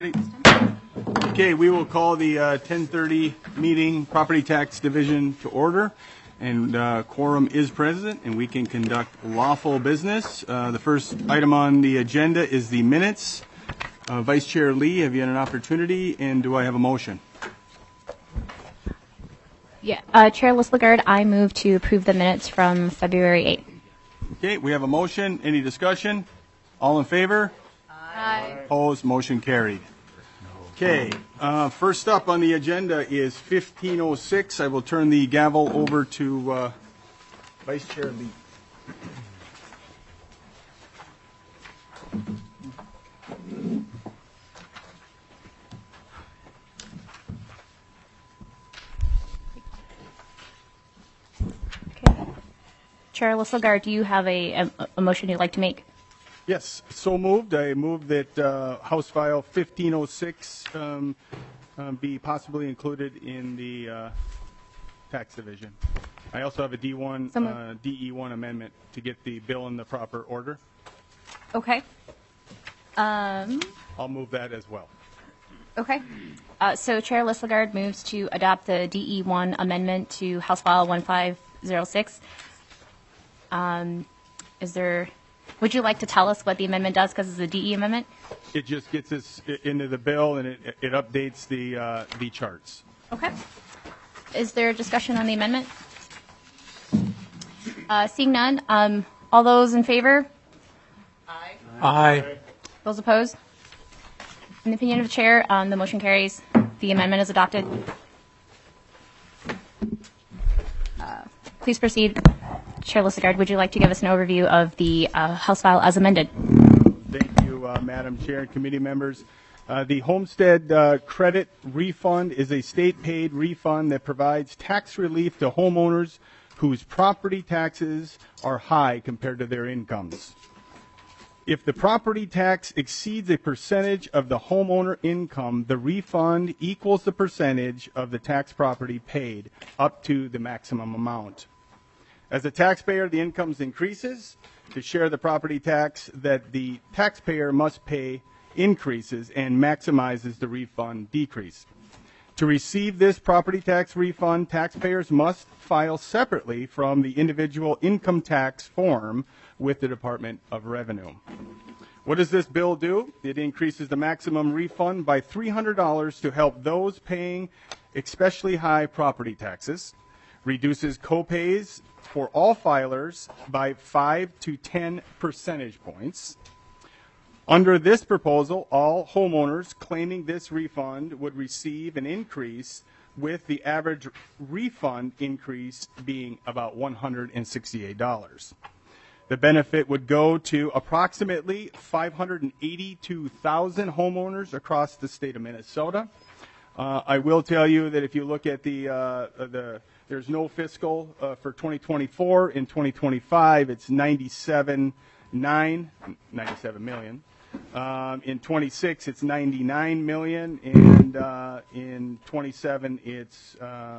Okay, we will call the 10:30 meeting, Property Tax Division, to order. And quorum is present, and we can conduct lawful business. The first item on the agenda is the minutes. Vice Chair Lee, have you had an opportunity, and do I have a motion? Yeah, Chair Lislegard, I move to approve the minutes from February 8th. Okay, we have a motion. Any discussion? All in favor? Aye. Opposed? Motion carried. Okay, first up on the agenda is 1506. I will turn the gavel over to Vice Chair Lee. Okay. Chair Lislegard, do you have a motion you'd like to make? Yes, so moved. I move that House File 1506 be possibly included in the tax division. I also have a DE1 amendment to get the bill in the proper order. Okay. I'll move that as well. Okay. So Chair Lislegard moves to adopt the DE1 amendment to House File 1506. Would you like to tell us what the amendment does, because it's a DE amendment? It just gets us into the bill, and it updates the charts. Okay. Is there discussion on the amendment? Seeing none, all those in favor? Aye. Aye. Those opposed? In the opinion of the chair, the motion carries. The amendment is adopted. Please proceed. Chair Lislegard, would you like to give us an overview of the House file as amended? Thank you, Madam Chair and committee members. The Homestead Credit Refund is a state-paid refund that provides tax relief to homeowners whose property taxes are high compared to their incomes. If the property tax exceeds a percentage of the homeowner income, the refund equals the percentage of the tax property paid up to the maximum amount. As a taxpayer, the income increases. To share the property tax that the taxpayer must pay increases and maximizes the refund decrease. To receive this property tax refund, taxpayers must file separately from the individual income tax form with the Department of Revenue. What does this bill do? It increases the maximum refund by $300 to help those paying especially high property taxes, reduces co-pays for all filers by 5 to 10 percentage points. Under this proposal, all homeowners claiming this refund would receive an increase, with the average refund increase being about $168. The benefit would go to approximately 582,000 homeowners across the state of Minnesota. I will tell you that if you look at there's no fiscal for 2024. In 2025, it's 97 million. In 26, it's 99 million, and in 27, it's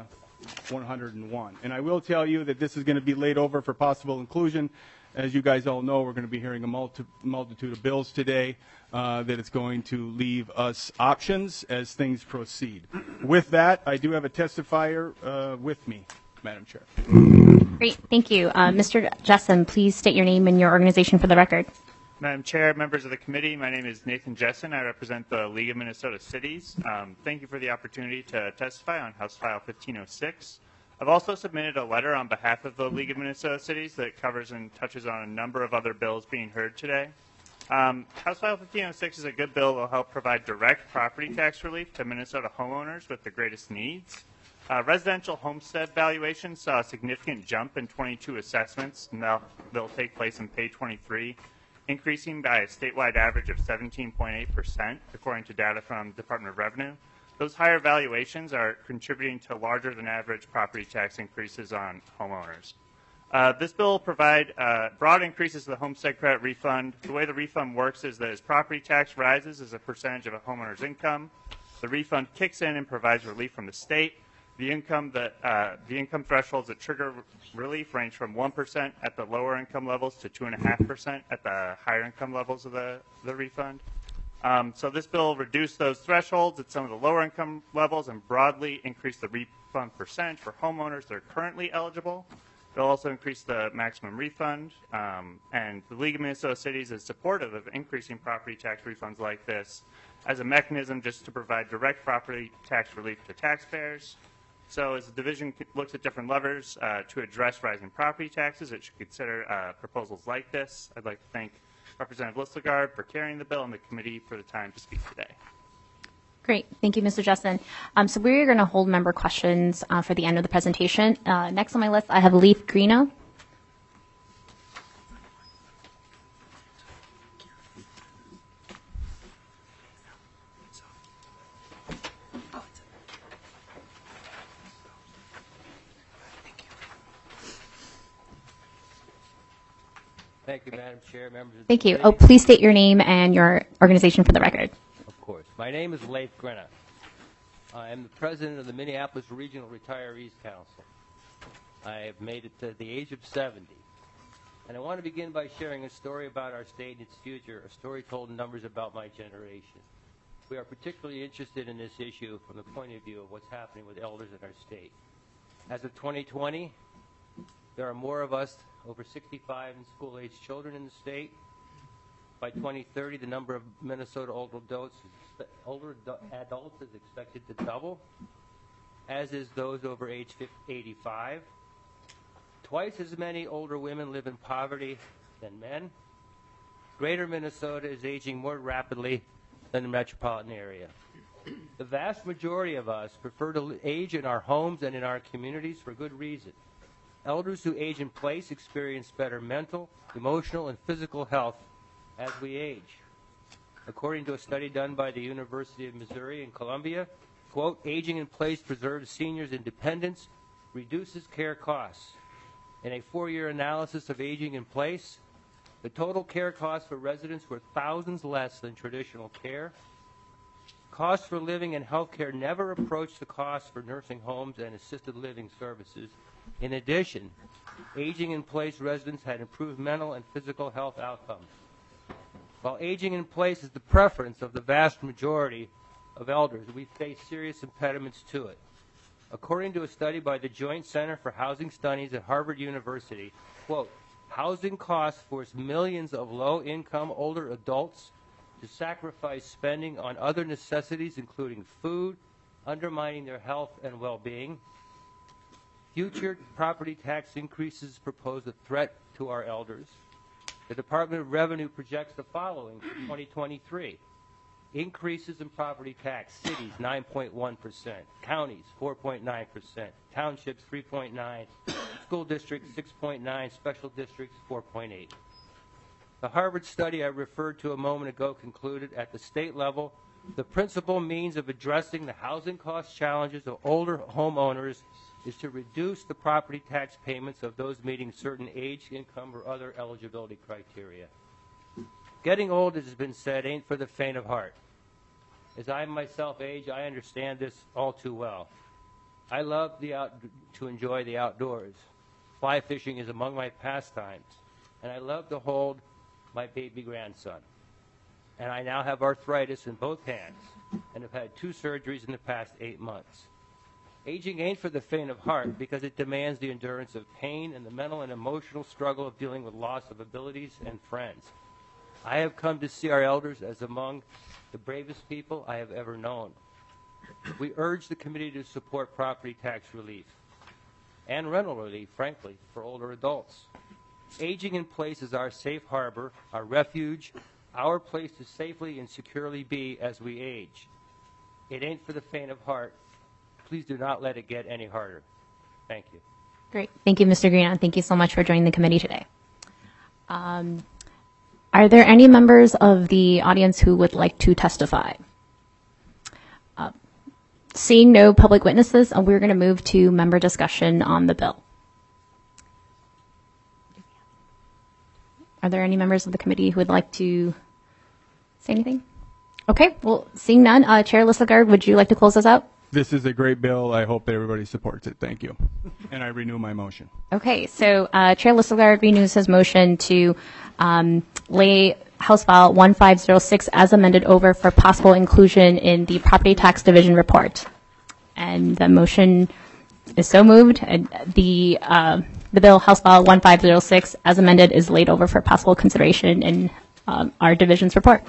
101. And I will tell you that this is going to be laid over for possible inclusion. As you guys all know, we're going to be hearing a multitude of bills today that it's going to leave us options as things proceed. With that, I do have a testifier with me, Madam Chair. Great, thank you. Mr. Jessen, please state your name and your organization for the record. Madam Chair, members of the committee, my name is Nathan Jessen. I represent the League of Minnesota Cities. Thank you for the opportunity to testify on House File 1506. I've also submitted a letter on behalf of the League of Minnesota Cities that covers and touches on a number of other bills being heard today. House File 1506 is a good bill that will help provide direct property tax relief to Minnesota homeowners with the greatest needs. Residential homestead valuations saw a significant jump in 22 assessments, and they'll take place in Pay 23, increasing by a statewide average of 17.8%, according to data from Department of Revenue. Those higher valuations are contributing to larger than average property tax increases on homeowners. This bill will provide broad increases to the homestead credit refund. The way the refund works is that as property tax rises as a percentage of a homeowner's income, the refund kicks in and provides relief from the state. The income thresholds that trigger relief range from 1% at the lower income levels to 2.5% at the higher income levels of the refund. So this bill will reduce those thresholds at some of the lower income levels and broadly increase the refund percentage for homeowners that are currently eligible. It'll also increase the maximum refund, and the League of Minnesota Cities is supportive of increasing property tax refunds like this as a mechanism just to provide direct property tax relief to taxpayers. So as the division looks at different levers to address rising property taxes, it should consider proposals like this. I'd like to thank Representative Listlegard for carrying the bill and the committee for the time to speak today. Great. Thank you, Mr. Justin. So we're going to hold member questions for the end of the presentation. Next on my list, I have Leif Greeno. Thank you, Madam Chair, members of Thank the you. committee. Oh, please state your name and your organization for the record. Of course. My name is Leif Greeno. I am the president of the Minneapolis Regional Retirees Council. I have made it to the age of 70. And I want to begin by sharing a story about our state and its future, a story told in numbers about my generation. We are particularly interested in this issue from the point of view of what's happening with elders in our state. As of 2020, there are more of us over 65 and school-aged children in the state. By 2030, the number of Minnesota older adults is expected to double, as is those over age 85. Twice as many older women live in poverty than men. Greater Minnesota is aging more rapidly than the metropolitan area. The vast majority of us prefer to age in our homes and in our communities for good reason. Elders who age in place experience better mental, emotional, and physical health as we age. According to a study done by the University of Missouri in Columbia, quote, aging in place preserves seniors' independence, reduces care costs. In a 4-year analysis of aging in place, the total care costs for residents were thousands less than traditional care. Costs for living and health care never approached the costs for nursing homes and assisted living services. In addition, aging in place residents had improved mental and physical health outcomes. While aging in place is the preference of the vast majority of elders, we face serious impediments to it. According to a study by the Joint Center for Housing Studies at Harvard University, quote, housing costs force millions of low-income older adults to sacrifice spending on other necessities, including food, undermining their health and well-being. Future property tax increases pose a threat to our elders. The Department of Revenue projects the following for 2023. Increases in property tax, cities 9.1%, counties 4.9%, townships 3.9%, school districts 6.9%, special districts 4.8%. The Harvard study I referred to a moment ago concluded at the state level, the principal means of addressing the housing cost challenges of older homeowners is to reduce the property tax payments of those meeting certain age, income, or other eligibility criteria. Getting old, as has been said, ain't for the faint of heart. As I myself age, I understand this all too well. I love to enjoy the outdoors. Fly fishing is among my pastimes, and I love to hold my baby grandson. And I now have arthritis in both hands and have had 2 surgeries in the past 8 months. Aging ain't for the faint of heart because it demands the endurance of pain and the mental and emotional struggle of dealing with loss of abilities and friends. I have come to see our elders as among the bravest people I have ever known. We urge the committee to support property tax relief and rental relief, frankly, for older adults. Aging in place is our safe harbor, our refuge, our place to safely and securely be as we age. It ain't for the faint of heart. Please do not let it get any harder. Thank you. Great. Thank you, Mr. Greeno. Thank you so much for joining the committee today. Are there any members of the audience who would like to testify? Seeing no public witnesses, we're going to move to member discussion on the bill. Are there any members of the committee who would like to say anything? Okay, well, seeing none, Chair Listlegard, would you like to close us out? This is a great bill. I hope that everybody supports it. Thank you. And I renew my motion. Okay, so Chair Listlegard renews his motion to lay House File 1506 as amended over for possible inclusion in the Property Tax Division report. And the motion is so moved. And the bill, House File 1506 as amended, is laid over for possible consideration in our division's report.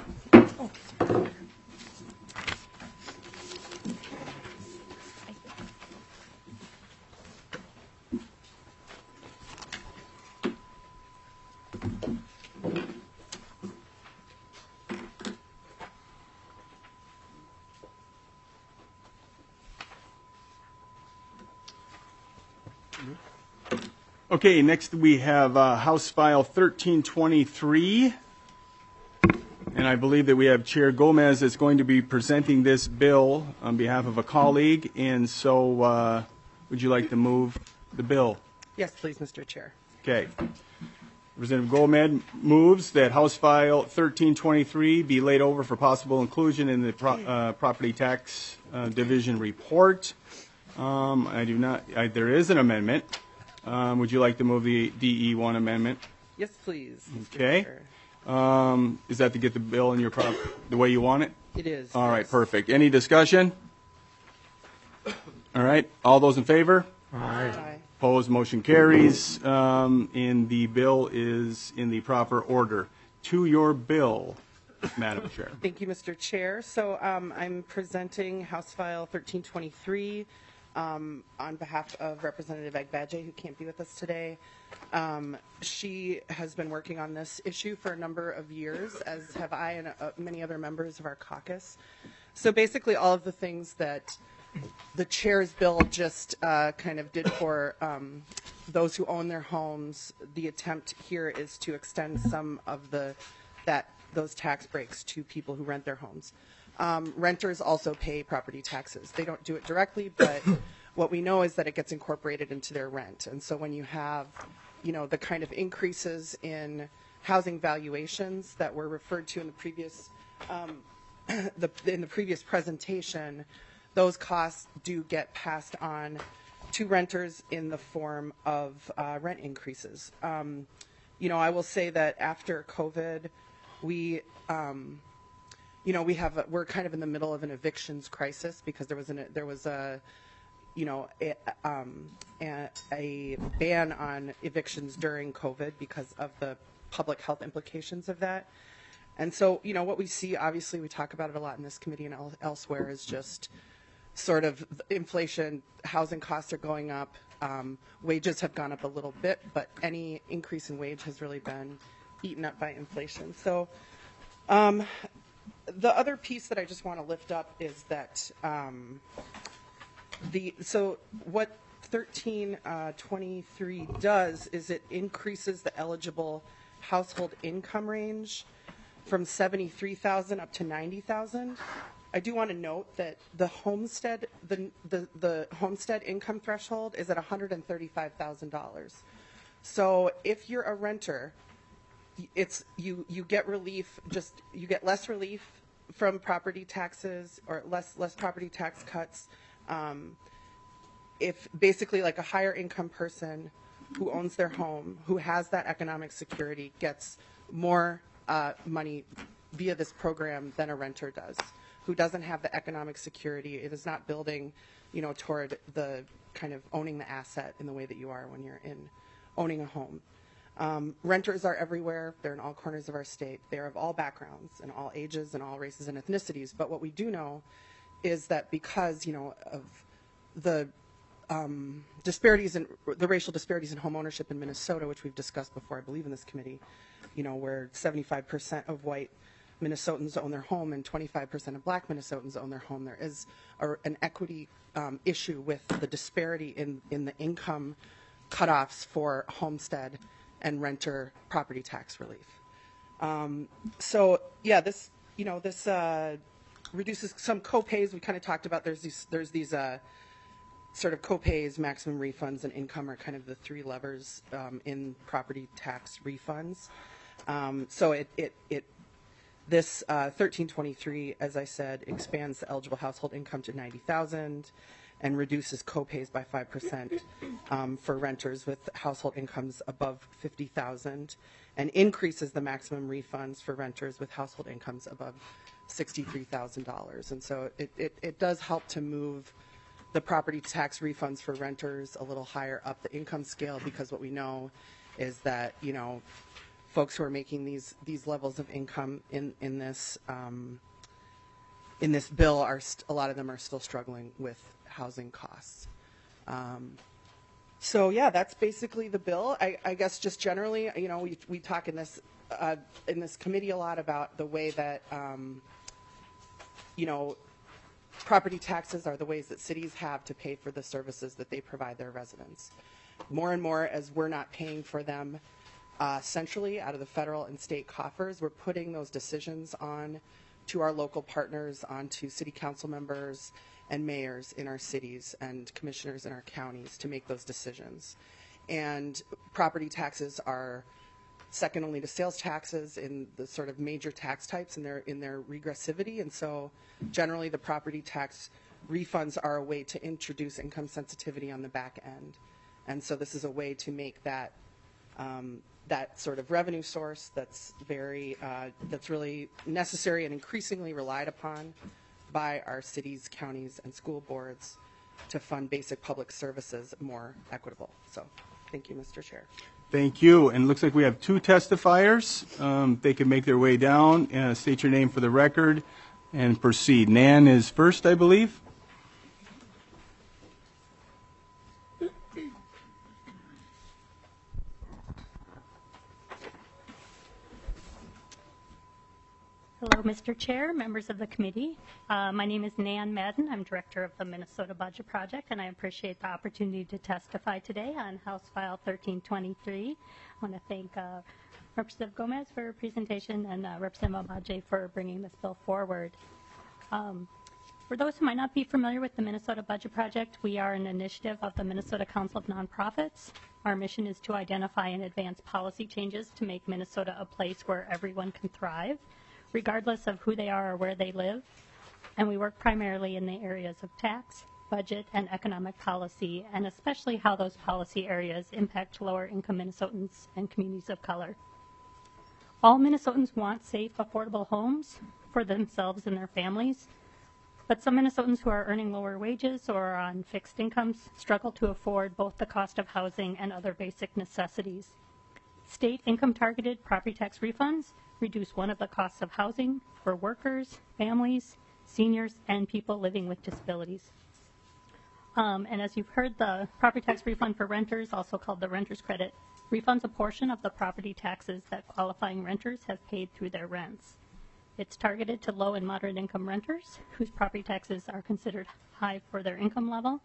Okay, next we have House File 1323. And I believe that we have Chair Gomez that's going to be presenting this bill on behalf of a colleague. And so would you like to move the bill? Yes, please, Mr. Chair. Okay. Representative Gomez moves that House File 1323 be laid over for possible inclusion in the Property Tax Division report. I do not, there is an amendment. Would you like to move the DE1 amendment? Yes, please. Mr. Okay. Chair. Is that to get the bill in your the way you want it? It is. All right, yes. perfect. Any discussion? All right, all those in favor? Aye. Opposed, motion carries, and the bill is in the proper order. To your bill, Madam Chair. Thank you, Mr. Chair. So I'm presenting House File 1323 on behalf of Representative Agbaje, who can't be with us today. She has been working on this issue for a number of years, as have I and many other members of our caucus. So basically all of the things that the chair's bill just kind of did for those who own their homes, the attempt here is to extend some of those tax breaks to people who rent their homes. Renters also pay property taxes. They don't do it directly, but what we know is that it gets incorporated into their rent. And so when you have, the kind of increases in housing valuations that were referred to in the previous in the previous presentation, those costs do get passed on to renters in the form of rent increases. I will say that after COVID, we're kind of in the middle of an evictions crisis because there was a ban on evictions during COVID because of the public health implications of that. And so, what we see, obviously, we talk about it a lot in this committee and elsewhere, is just sort of inflation. Housing costs are going up. Wages have gone up a little bit, but any increase in wage has really been eaten up by inflation. So the other piece that I just want to lift up is that what 1323 does is it increases the eligible household income range from 73,000 up to 90,000. I do want to note that the homestead, the homestead income threshold is at $135,000. So if you're a renter, you get relief, you get less relief from property taxes or less property tax cuts. If basically like a higher income person who owns their home, who has that economic security, gets more money via this program than a renter does, who doesn't have the economic security. It is not building, toward the kind of owning the asset in the way that you are when you're in owning a home. Renters are everywhere. They're in all corners of our state. They're of all backgrounds and all ages and all races and ethnicities. But what we do know is that because, of the disparities in the racial disparities in home ownership in Minnesota, which we've discussed before, I believe, in this committee, where 75% of white Minnesotans own their home and 25% of black Minnesotans own their home, there is an equity issue with the disparity in the income cutoffs for homestead and renter property tax relief. This reduces some co-pays. We kind of talked about there's these sort of co-pays, maximum refunds, and income are kind of the three levers in property tax refunds. This 1323, as I said, expands the eligible household income to $90,000 and reduces copays by 5% for renters with household incomes above $50,000, and increases the maximum refunds for renters with household incomes above $63,000. And so it does help to move the property tax refunds for renters a little higher up the income scale, because what we know is that, you know, folks who are making these levels of income in this bill are a lot of them are still struggling with housing costs. So yeah, that's basically the bill. I guess just generally, you know, we talk in this committee a lot about the way that you know, property taxes are the ways that cities have to pay for the services that they provide their residents. More and more, as we're not paying for them centrally out of the federal and state coffers, we're putting those decisions on to our local partners, onto city council members and mayors in our cities and commissioners in our counties to make those decisions. And property taxes are second only to sales taxes in the sort of major tax types in their regressivity. And so generally the property tax refunds are a way to introduce income sensitivity on the back end. And so this is a way to make that that sort of revenue source that's really necessary and increasingly relied upon by our cities, counties, and school boards to fund basic public services more equitable. So thank you, Mr. Chair. Thank you. And it looks like we have two testifiers. They can make their way down. State your name for the record and proceed. Nan is first, I believe. Hello, Mr. Chair, members of the committee. My name is Nan Madden. I'm director of the Minnesota Budget Project, and I appreciate the opportunity to testify today on House File 1323. I want to thank Representative Gomez for her presentation and Representative Abaje for bringing this bill forward. For those who might not be familiar with the Minnesota Budget Project, we are an initiative of the Minnesota Council of Nonprofits. Our mission is to identify and advance policy changes to make Minnesota a place where everyone can thrive, regardless of who they are or where they live. And we work primarily in the areas of tax, budget, and economic policy, and especially how those policy areas impact lower income Minnesotans and communities of color. All Minnesotans want safe, affordable homes for themselves and their families, but some Minnesotans who are earning lower wages or are on fixed incomes struggle to afford both the cost of housing and other basic necessities. State income-targeted property tax refunds reduce one of the costs of housing for workers, families, seniors, and people living with disabilities. And as you've heard, the property tax refund for renters, also called the renter's credit, refunds a portion of the property taxes that qualifying renters have paid through their rents. It's targeted to low and moderate income renters whose property taxes are considered high for their income level.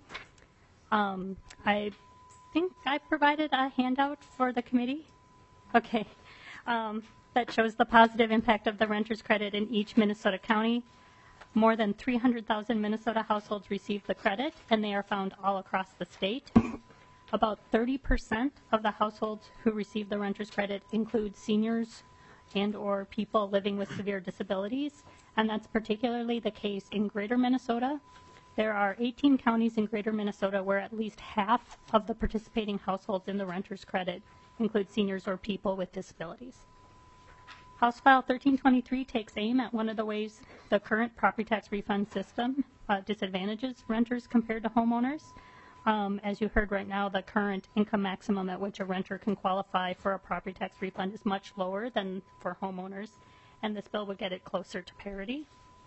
I think I provided a handout for the committee. Okay. That shows the positive impact of the renter's credit in each Minnesota county. More than 300,000 Minnesota households receive the credit, and they are found all across the state. About 30% of the households who receive the renter's credit include seniors and or people living with severe disabilities, and that's particularly the case in Greater Minnesota. There are 18 counties in Greater Minnesota where at least half of the participating households in the renter's credit include seniors or people with disabilities. House File 1323 takes aim at one of the ways the current property tax refund system disadvantages renters compared to homeowners. As you heard right now, the current income maximum at which a renter can qualify for a property tax refund is much lower than for homeowners, and this bill would get it closer to parity.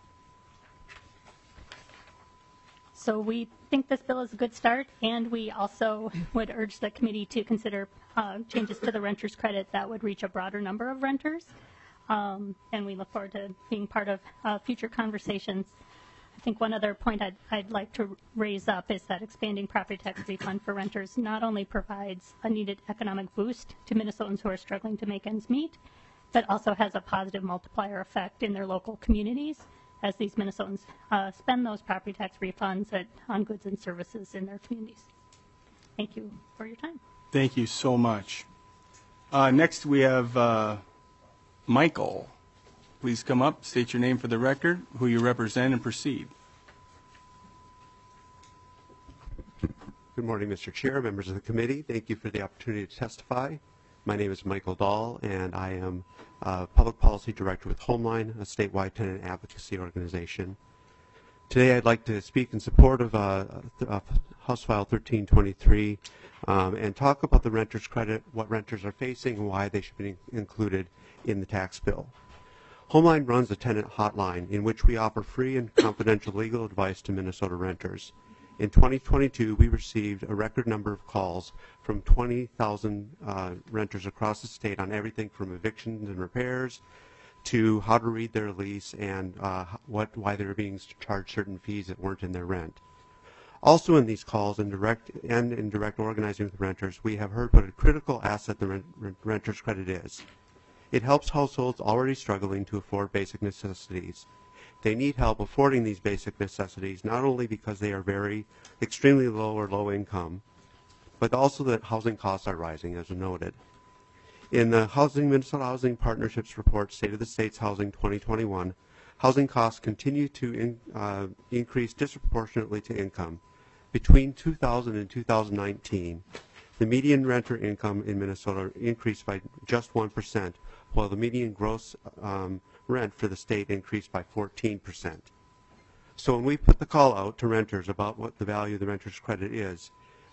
So we think this bill is a good start, and we also would urge the committee to consider changes to the renter's credit that would reach a broader number of renters. And we look forward to being part of future conversations. I think one other point I'd like to raise up is that expanding property tax refund for renters not only provides a needed economic boost to Minnesotans who are struggling to make ends meet, but also has a positive multiplier effect in their local communities as these Minnesotans spend those property tax refunds on goods and services in their communities. Thank you for your time. Thank you so much. Next we have Michael. please come up, state your name for the record, who you represent, and proceed. Good morning, Mr. Chair, members of the committee. Thank you for the opportunity to testify. My name is Michael Dahl, and I am Public Policy Director with Homeline, a statewide tenant advocacy organization. Today I'd like to speak in support of House File 1323 and talk about the renter's credit, what renters are facing, and why they should be included in the tax bill. Homeline runs a tenant hotline in which we offer free and confidential legal advice to Minnesota renters. In 2022, we received a record number of calls from 20,000 renters across the state on everything from evictions and repairs to how to read their lease and why they're being charged certain fees that weren't in their rent. Also in these calls and in direct organizing with renters, we have heard what a critical asset the renter's credit is. It helps households already struggling to afford basic necessities. They need help affording these basic necessities, not only because they are extremely low or low income, but also that housing costs are rising, as noted. In the Minnesota Housing Partnerships Report, State of the State's Housing 2021, housing costs continue to increase disproportionately to income. Between 2000 and 2019, the median renter income in Minnesota increased by just 1%, while the median gross rent for the state increased by 14%. So when we put the call out to renters about what the value of the renter's credit is,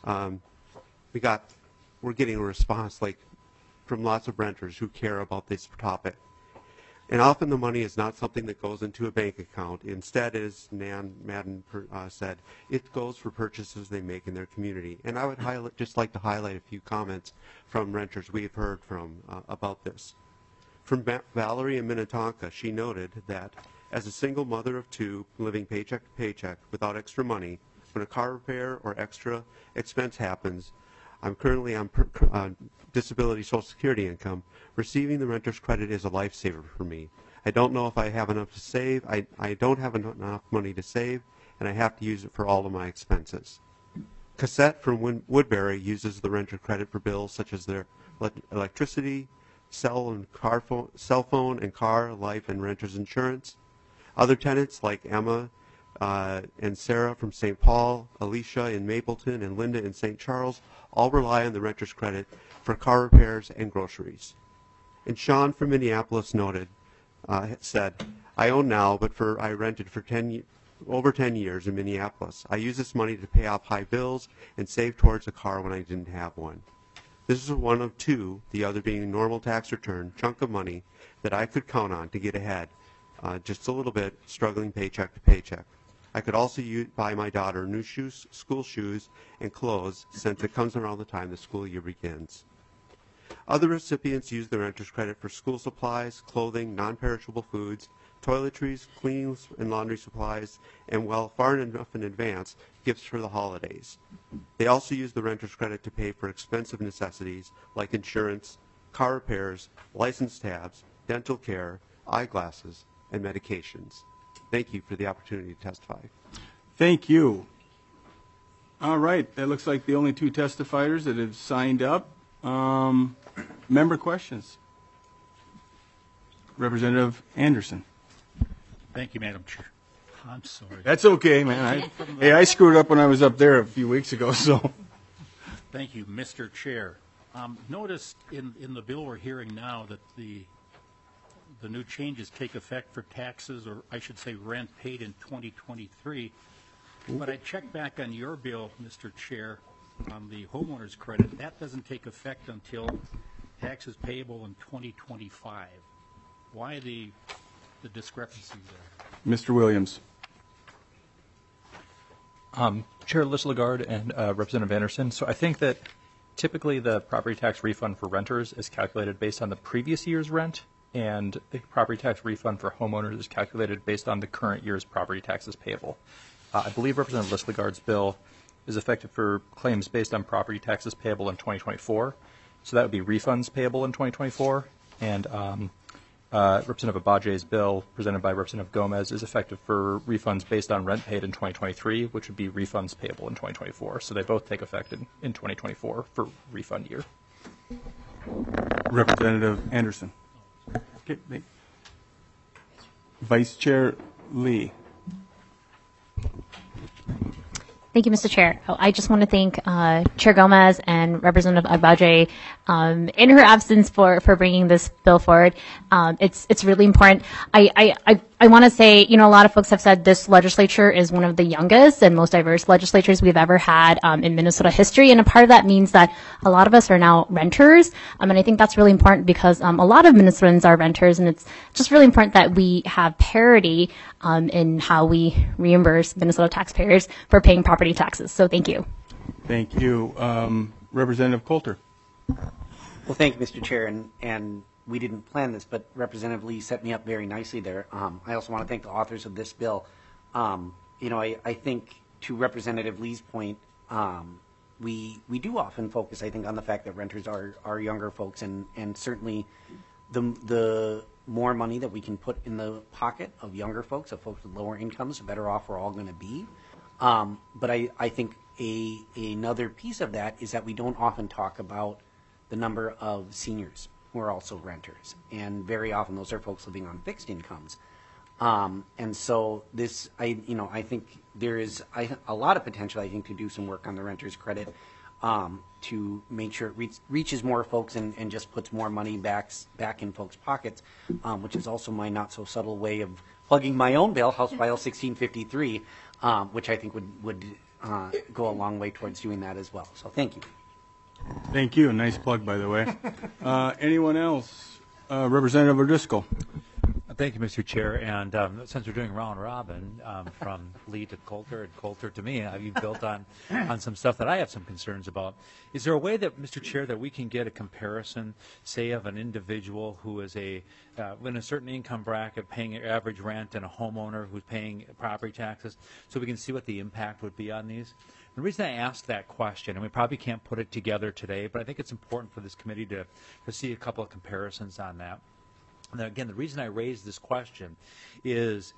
we're getting a response from lots of renters who care about this topic. And often the money is not something that goes into a bank account. Instead, as Nan Madden said, it goes for purchases they make in their community. And I would just like to highlight a few comments from renters we've heard from about this. From Valerie in Minnetonka, she noted that as a single mother of two living paycheck to paycheck without extra money, when a car repair or extra expense happens, I'm currently on disability Social Security income. Receiving the renter's credit is a lifesaver for me. I don't know if I have enough to save. I don't have enough money to save, and I have to use it for all of my expenses. Cassette from Woodbury uses the renter credit for bills such as their electricity, cell phone and car, life, and renter's insurance. Other tenants like Emma and Sarah from St. Paul, Alicia in Mapleton, and Linda in St. Charles all rely on the renter's credit for car repairs and groceries. And Sean from Minneapolis said, I own now, but I rented for over 10 years in Minneapolis. I use this money to pay off high bills and save towards a car when I didn't have one. This is one of two, the other being a normal tax return, chunk of money that I could count on to get ahead, just a little bit, struggling paycheck to paycheck. I could also buy my daughter new shoes, school shoes, and clothes since it comes around the time the school year begins. Other recipients use the renter's credit for school supplies, clothing, non-perishable foods, toiletries, cleaning and laundry supplies, and, well, far enough in advance, gifts for the holidays. They also use the renter's credit to pay for expensive necessities like insurance, car repairs, license tabs, dental care, eyeglasses, and medications. Thank you for the opportunity to testify. Thank you. All right, that looks like the only two testifiers that have signed up. Member questions? Representative Anderson. Thank you, Madam Chair. I'm sorry. That's okay, man. I screwed up when I was up there a few weeks ago, so. Thank you, Mr. Chair. Notice in the bill we're hearing now that the new changes take effect for taxes, or I should say rent paid in 2023. But I checked back on your bill, Mr. Chair, on the homeowner's credit. That doesn't take effect until taxes payable in 2025. Why the discrepancy there? Mr. Williams. Chair Lish-Lagarde and Representative Anderson. So I think that typically the property tax refund for renters is calculated based on the previous year's rent, and the property tax refund for homeowners is calculated based on the current year's property taxes payable. I believe Representative Lish-Lagarde's bill is effective for claims based on property taxes payable in 2024. So that would be refunds payable in 2024. And Representative Abaje's bill, presented by Representative Gomez, is effective for refunds based on rent paid in 2023, which would be refunds payable in 2024. So they both take effect in 2024 for refund year. Representative Anderson. Okay. Vice Chair Lee. Thank you, Mr. Chair. I just want to thank Chair Gomez and Representative Agbaje in her absence for bringing this bill forward. It's really important. I want to say, a lot of folks have said this legislature is one of the youngest and most diverse legislatures we've ever had in Minnesota history, and a part of that means that a lot of us are now renters, and I think that's really important because a lot of Minnesotans are renters, and it's just really important that we have parity in how we reimburse Minnesota taxpayers for paying property taxes. So thank you. Thank you. Representative Coulter. Well, thank you, Mr. Chair, and we didn't plan this, but Representative Lee set me up very nicely there. I also want to thank the authors of this bill. I think to Representative Lee's point, we do often focus, I think, on the fact that renters are younger folks, and certainly the more money that we can put in the pocket of younger folks, of folks with lower incomes, the better off we're all going to be. But I think another piece of that is that we don't often talk about the number of seniors who are also renters, and very often those are folks living on fixed incomes. And so this, I think there is a lot of potential, I think, to do some work on the renters credit to make sure it reaches more folks and just puts more money back in folks' pockets, which is also my not so subtle way of plugging my own bill, House File 1653, which I think would go a long way towards doing that as well. So thank you. Thank you. Nice plug, by the way. Anyone else? Representative O'Driscoll. Thank you, Mr. Chair. And since we're doing round robin, from Lee to Coulter and Coulter to me, you've built on some stuff that I have some concerns about. Is there a way that, Mr. Chair, that we can get a comparison, say, of an individual who is in a certain income bracket paying average rent and a homeowner who's paying property taxes, so we can see what the impact would be on these? The reason I asked that question, and we probably can't put it together today, but I think it's important for this committee to see a couple of comparisons on that. And again, the reason I raised this question is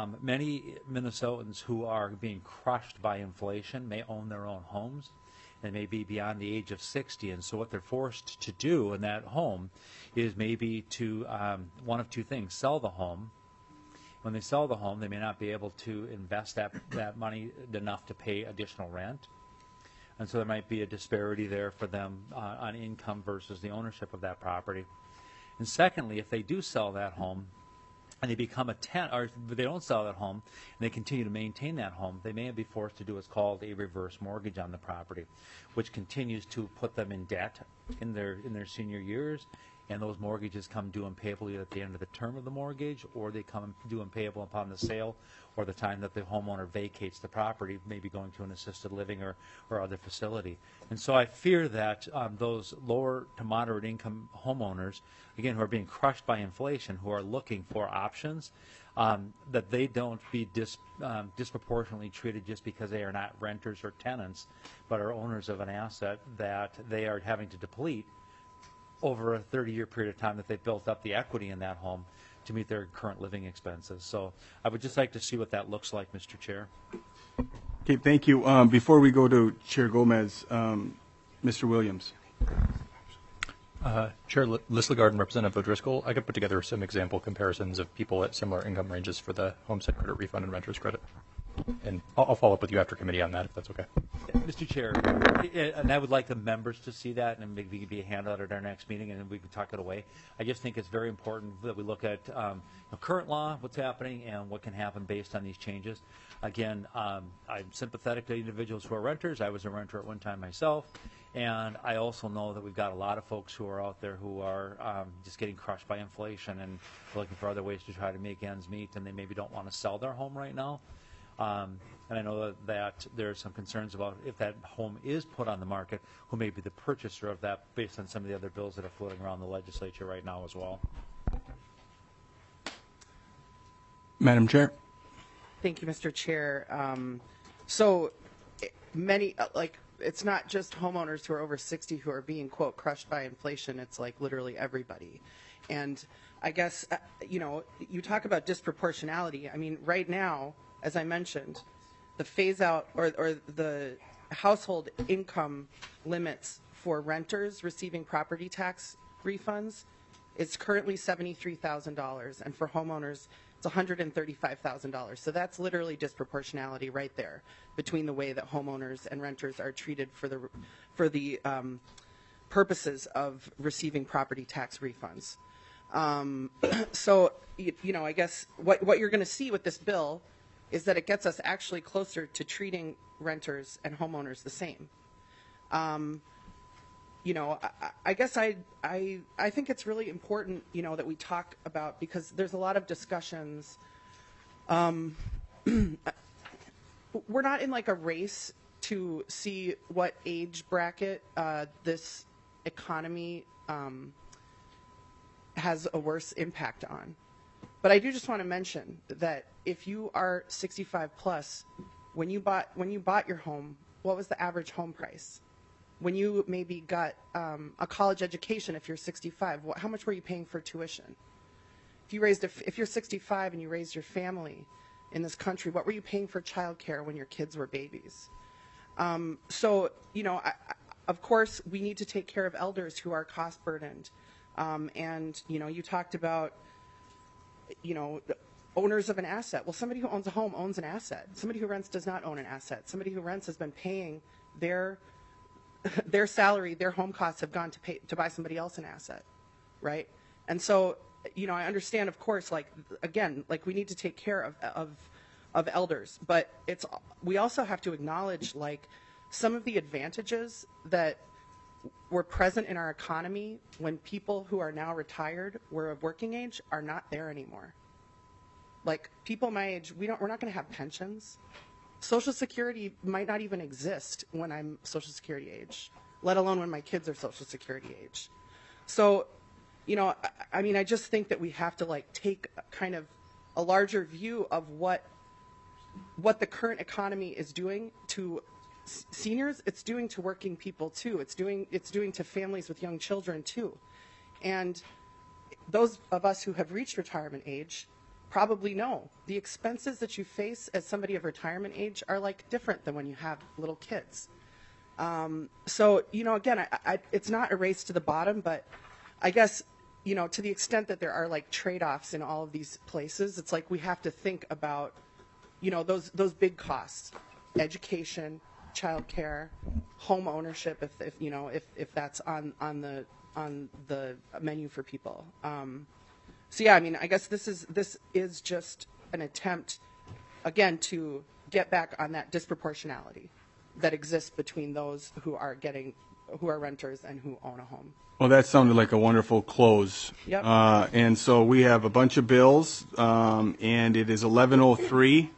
many Minnesotans who are being crushed by inflation may own their own homes and may be beyond the age of 60. And so what they're forced to do in that home is maybe to, one of two things, sell the home. When they sell the home, they may not be able to invest that money enough to pay additional rent. And so there might be a disparity there for them on income versus the ownership of that property. And secondly, if they do sell that home and they become a tenant, or if they don't sell that home and they continue to maintain that home, they may be forced to do what's called a reverse mortgage on the property, which continues to put them in debt in their senior years. And those mortgages come due and payable either at the end of the term of the mortgage, or they come due and payable upon the sale, or the time that the homeowner vacates the property, maybe going to an assisted living or other facility. And so I fear that those lower to moderate income homeowners, again, who are being crushed by inflation, who are looking for options, that they don't be disproportionately treated just because they are not renters or tenants, but are owners of an asset that they are having to deplete over a 30-year period of time that they've built up the equity in that home to meet their current living expenses. So I would just like to see what that looks like, Mr. Chair. Okay, thank you. Before we go to Chair Gomez, Mr. Williams. Chair Lislegard and Representative O'Driscoll, I could put together some example comparisons of people at similar income ranges for the homestead credit refund and renter's credit. And I'll follow up with you after committee on that, if that's okay. Mr. Chair, and I would like the members to see that, and maybe it could be a handout at our next meeting, and we can talk it away. I just think it's very important that we look at current law, what's happening, and what can happen based on these changes. Again, I'm sympathetic to individuals who are renters. I was a renter at one time myself, and I also know that we've got a lot of folks who are out there who are just getting crushed by inflation and looking for other ways to try to make ends meet, and they maybe don't want to sell their home right now. And I know that there are some concerns about if that home is put on the market, who may be the purchaser of that based on some of the other bills that are floating around the legislature right now as well. Madam Chair. Thank you, Mr. Chair. So many, it's not just homeowners who are over 60 who are being, quote, crushed by inflation. It's like literally everybody. And I guess, you talk about disproportionality. I mean, right now, as I mentioned, the phase out or the household income limits for renters receiving property tax refunds is currently $73,000, and for homeowners It's $135,000. So that's literally disproportionality right there between the way that homeowners and renters are treated for the purposes of receiving property tax refunds. So, I guess what you're going to see with this bill is that it gets us actually closer to treating renters and homeowners the same. I guess I think it's really important, that we talk about, because there's a lot of discussions. We're not in like a race to see what age bracket this economy has a worse impact on. But I do just want to mention that if you are 65 plus, when you bought your home, what was the average home price? When you maybe got a college education, if you're 65, how much were you paying for tuition? If you're 65 and you raised your family in this country, what were you paying for childcare when your kids were babies? So, of course, we need to take care of elders who are cost burdened. And, you talked about, owners of an asset. Well, somebody who owns a home owns an asset. Somebody who rents does not own an asset. Somebody who rents has been paying their salary, their home costs have gone to buy somebody else an asset, right? And so, I understand, of course, we need to take care of elders, but we also have to acknowledge, some of the advantages that were present in our economy when people who are now retired were of working age are not there anymore. Like, people my age, we're not going to have pensions. Social Security might not even exist when I'm Social Security age, let alone when my kids are Social Security age. So, I just think that we have to take kind of a larger view of what the current economy is doing to seniors. It's doing to working people too. It's doing to families with young children too. And those of us who have reached retirement age probably know the expenses that you face as somebody of retirement age are different than when you have little kids. So, again, it's not a race to the bottom, but I guess, to the extent that there are trade-offs in all of these places, it's we have to think about, those big costs, education, childcare, home ownership, if that's on the menu for people. So yeah, I guess this is just an attempt, again, to get back on that disproportionality that exists between those who are renters and who own a home. Well, that sounded like a wonderful close. Yep. And so we have a bunch of bills, and it is 11:03.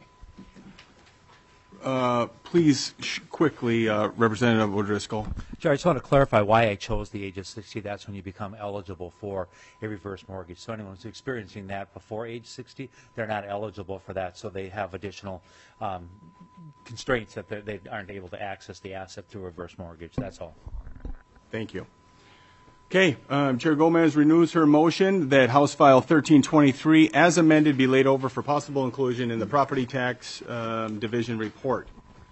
Please, quickly, Representative O'Driscoll. Sure, I just want to clarify why I chose the age of 60. That's when you become eligible for a reverse mortgage. So anyone who's experiencing that before age 60, they're not eligible for that. So they have additional constraints that they aren't able to access the asset through a reverse mortgage. That's all. Thank you. Okay, Chair Gomez renews her motion that House File 1323, as amended, be laid over for possible inclusion in the Property Tax Division report.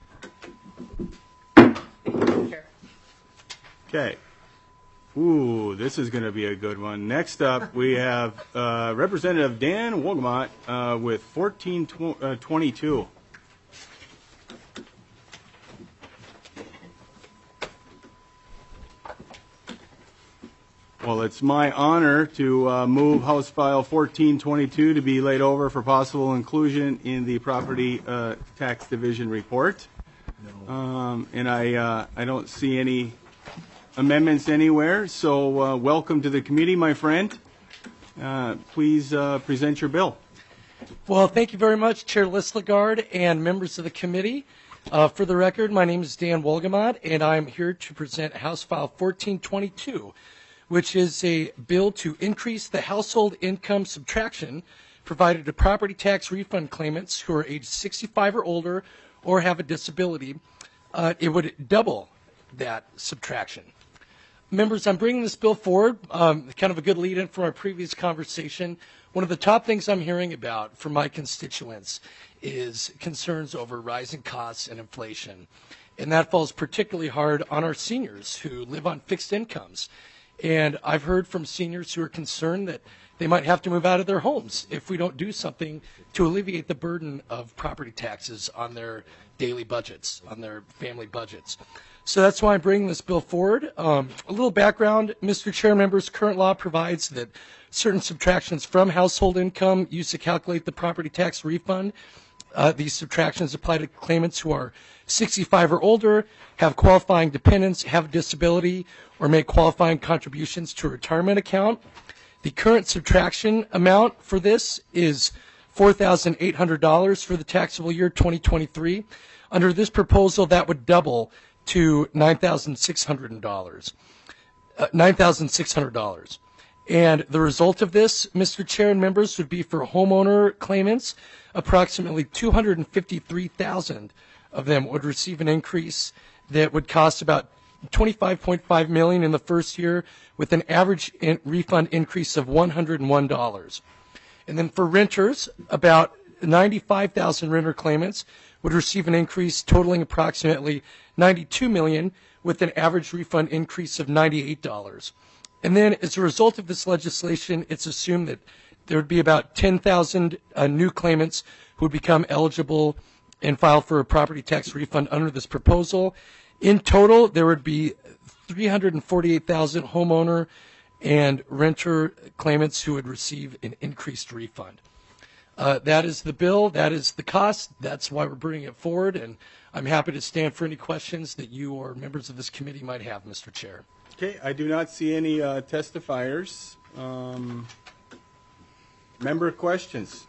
Okay. Ooh, this is going to be a good one. Next up, we have Representative Dan Wolgamott with 1422. Well, it's my honor to move House File 1422 to be laid over for possible inclusion in the Property Tax Division report. And I don't see any amendments anywhere, so welcome to the committee, my friend. Please present your bill. Well, thank you very much, Chair Listlegard and members of the committee. For the record, my name is Dan Wolgamott, and I'm here to present House File 1422, which is a bill to increase the household income subtraction provided to property tax refund claimants who are age 65 or older or have a disability. It would double that subtraction. Members, I'm bringing this bill forward, kind of a good lead-in from our previous conversation. One of the top things I'm hearing about from my constituents is concerns over rising costs and inflation. And that falls particularly hard on our seniors who live on fixed incomes. And I've heard from seniors who are concerned that they might have to move out of their homes if we don't do something to alleviate the burden of property taxes on their daily budgets, on their family budgets. So that's why I'm bringing this bill forward. A little background, Mr. Chair, members, current law provides that certain subtractions from household income used to calculate the property tax refund. These subtractions apply to claimants who are 65 or older, have qualifying dependents, have a disability, or make qualifying contributions to a retirement account. The current subtraction amount for this is $4,800 for the taxable year 2023. Under this proposal, that would double to $9,600. And the result of this, Mr. Chair and members, would be for homeowner claimants, approximately 253,000 of them would receive an increase that would cost about $25.5 million in the first year, with an average refund increase of $101. And then for renters, about 95,000 renter claimants would receive an increase totaling approximately $92 million, with an average refund increase of $98. And then as a result of this legislation, it's assumed that there would be about 10,000 new claimants who would become eligible and file for a property tax refund under this proposal. In total, there would be 348,000 homeowner and renter claimants who would receive an increased refund. That is the bill. That is the cost. That's why we're bringing it forward. And I'm happy to stand for any questions that you or members of this committee might have, Mr. Chair. Okay, I do not see any testifiers. Member questions?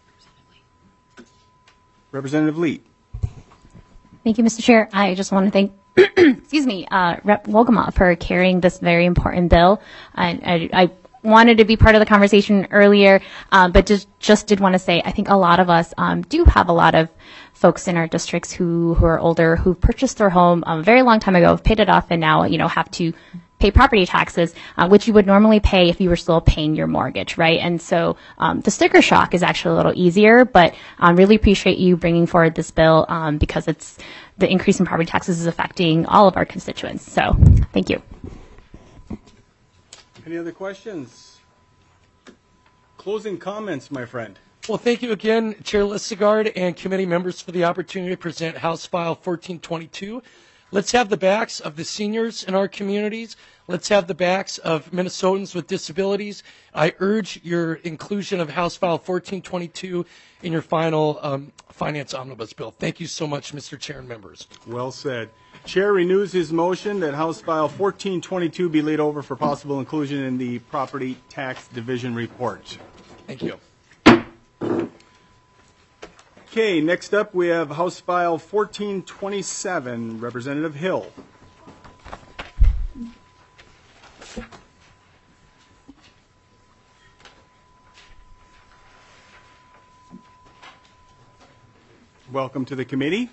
Representative Lee. Thank you, Mr. Chair. I just want to thank, excuse me, Rep. Wolgamott for carrying this very important bill. I wanted to be part of the conversation earlier, but just did want to say I think a lot of us do have a lot of folks in our districts who are older, who purchased their home a very long time ago, have paid it off, and now have to pay property taxes, which you would normally pay if you were still paying your mortgage, right? And so the sticker shock is actually a little easier, but really appreciate you bringing forward this bill because the increase in property taxes is affecting all of our constituents. So thank you. Any other questions? Closing comments, my friend. Well, thank you again, Chair Listegard and committee members, for the opportunity to present House File 1422. Let's have the backs of the seniors in our communities. Let's have the backs of Minnesotans with disabilities. I urge your inclusion of House File 1422 in your final Finance Omnibus Bill. Thank you so much, Mr. Chair and members. Well said. Chair renews his motion that House File 1422 be laid over for possible inclusion in the Property Tax Division report. Thank you. Okay, next up we have House File 1427, Representative Hill. Welcome to the committee.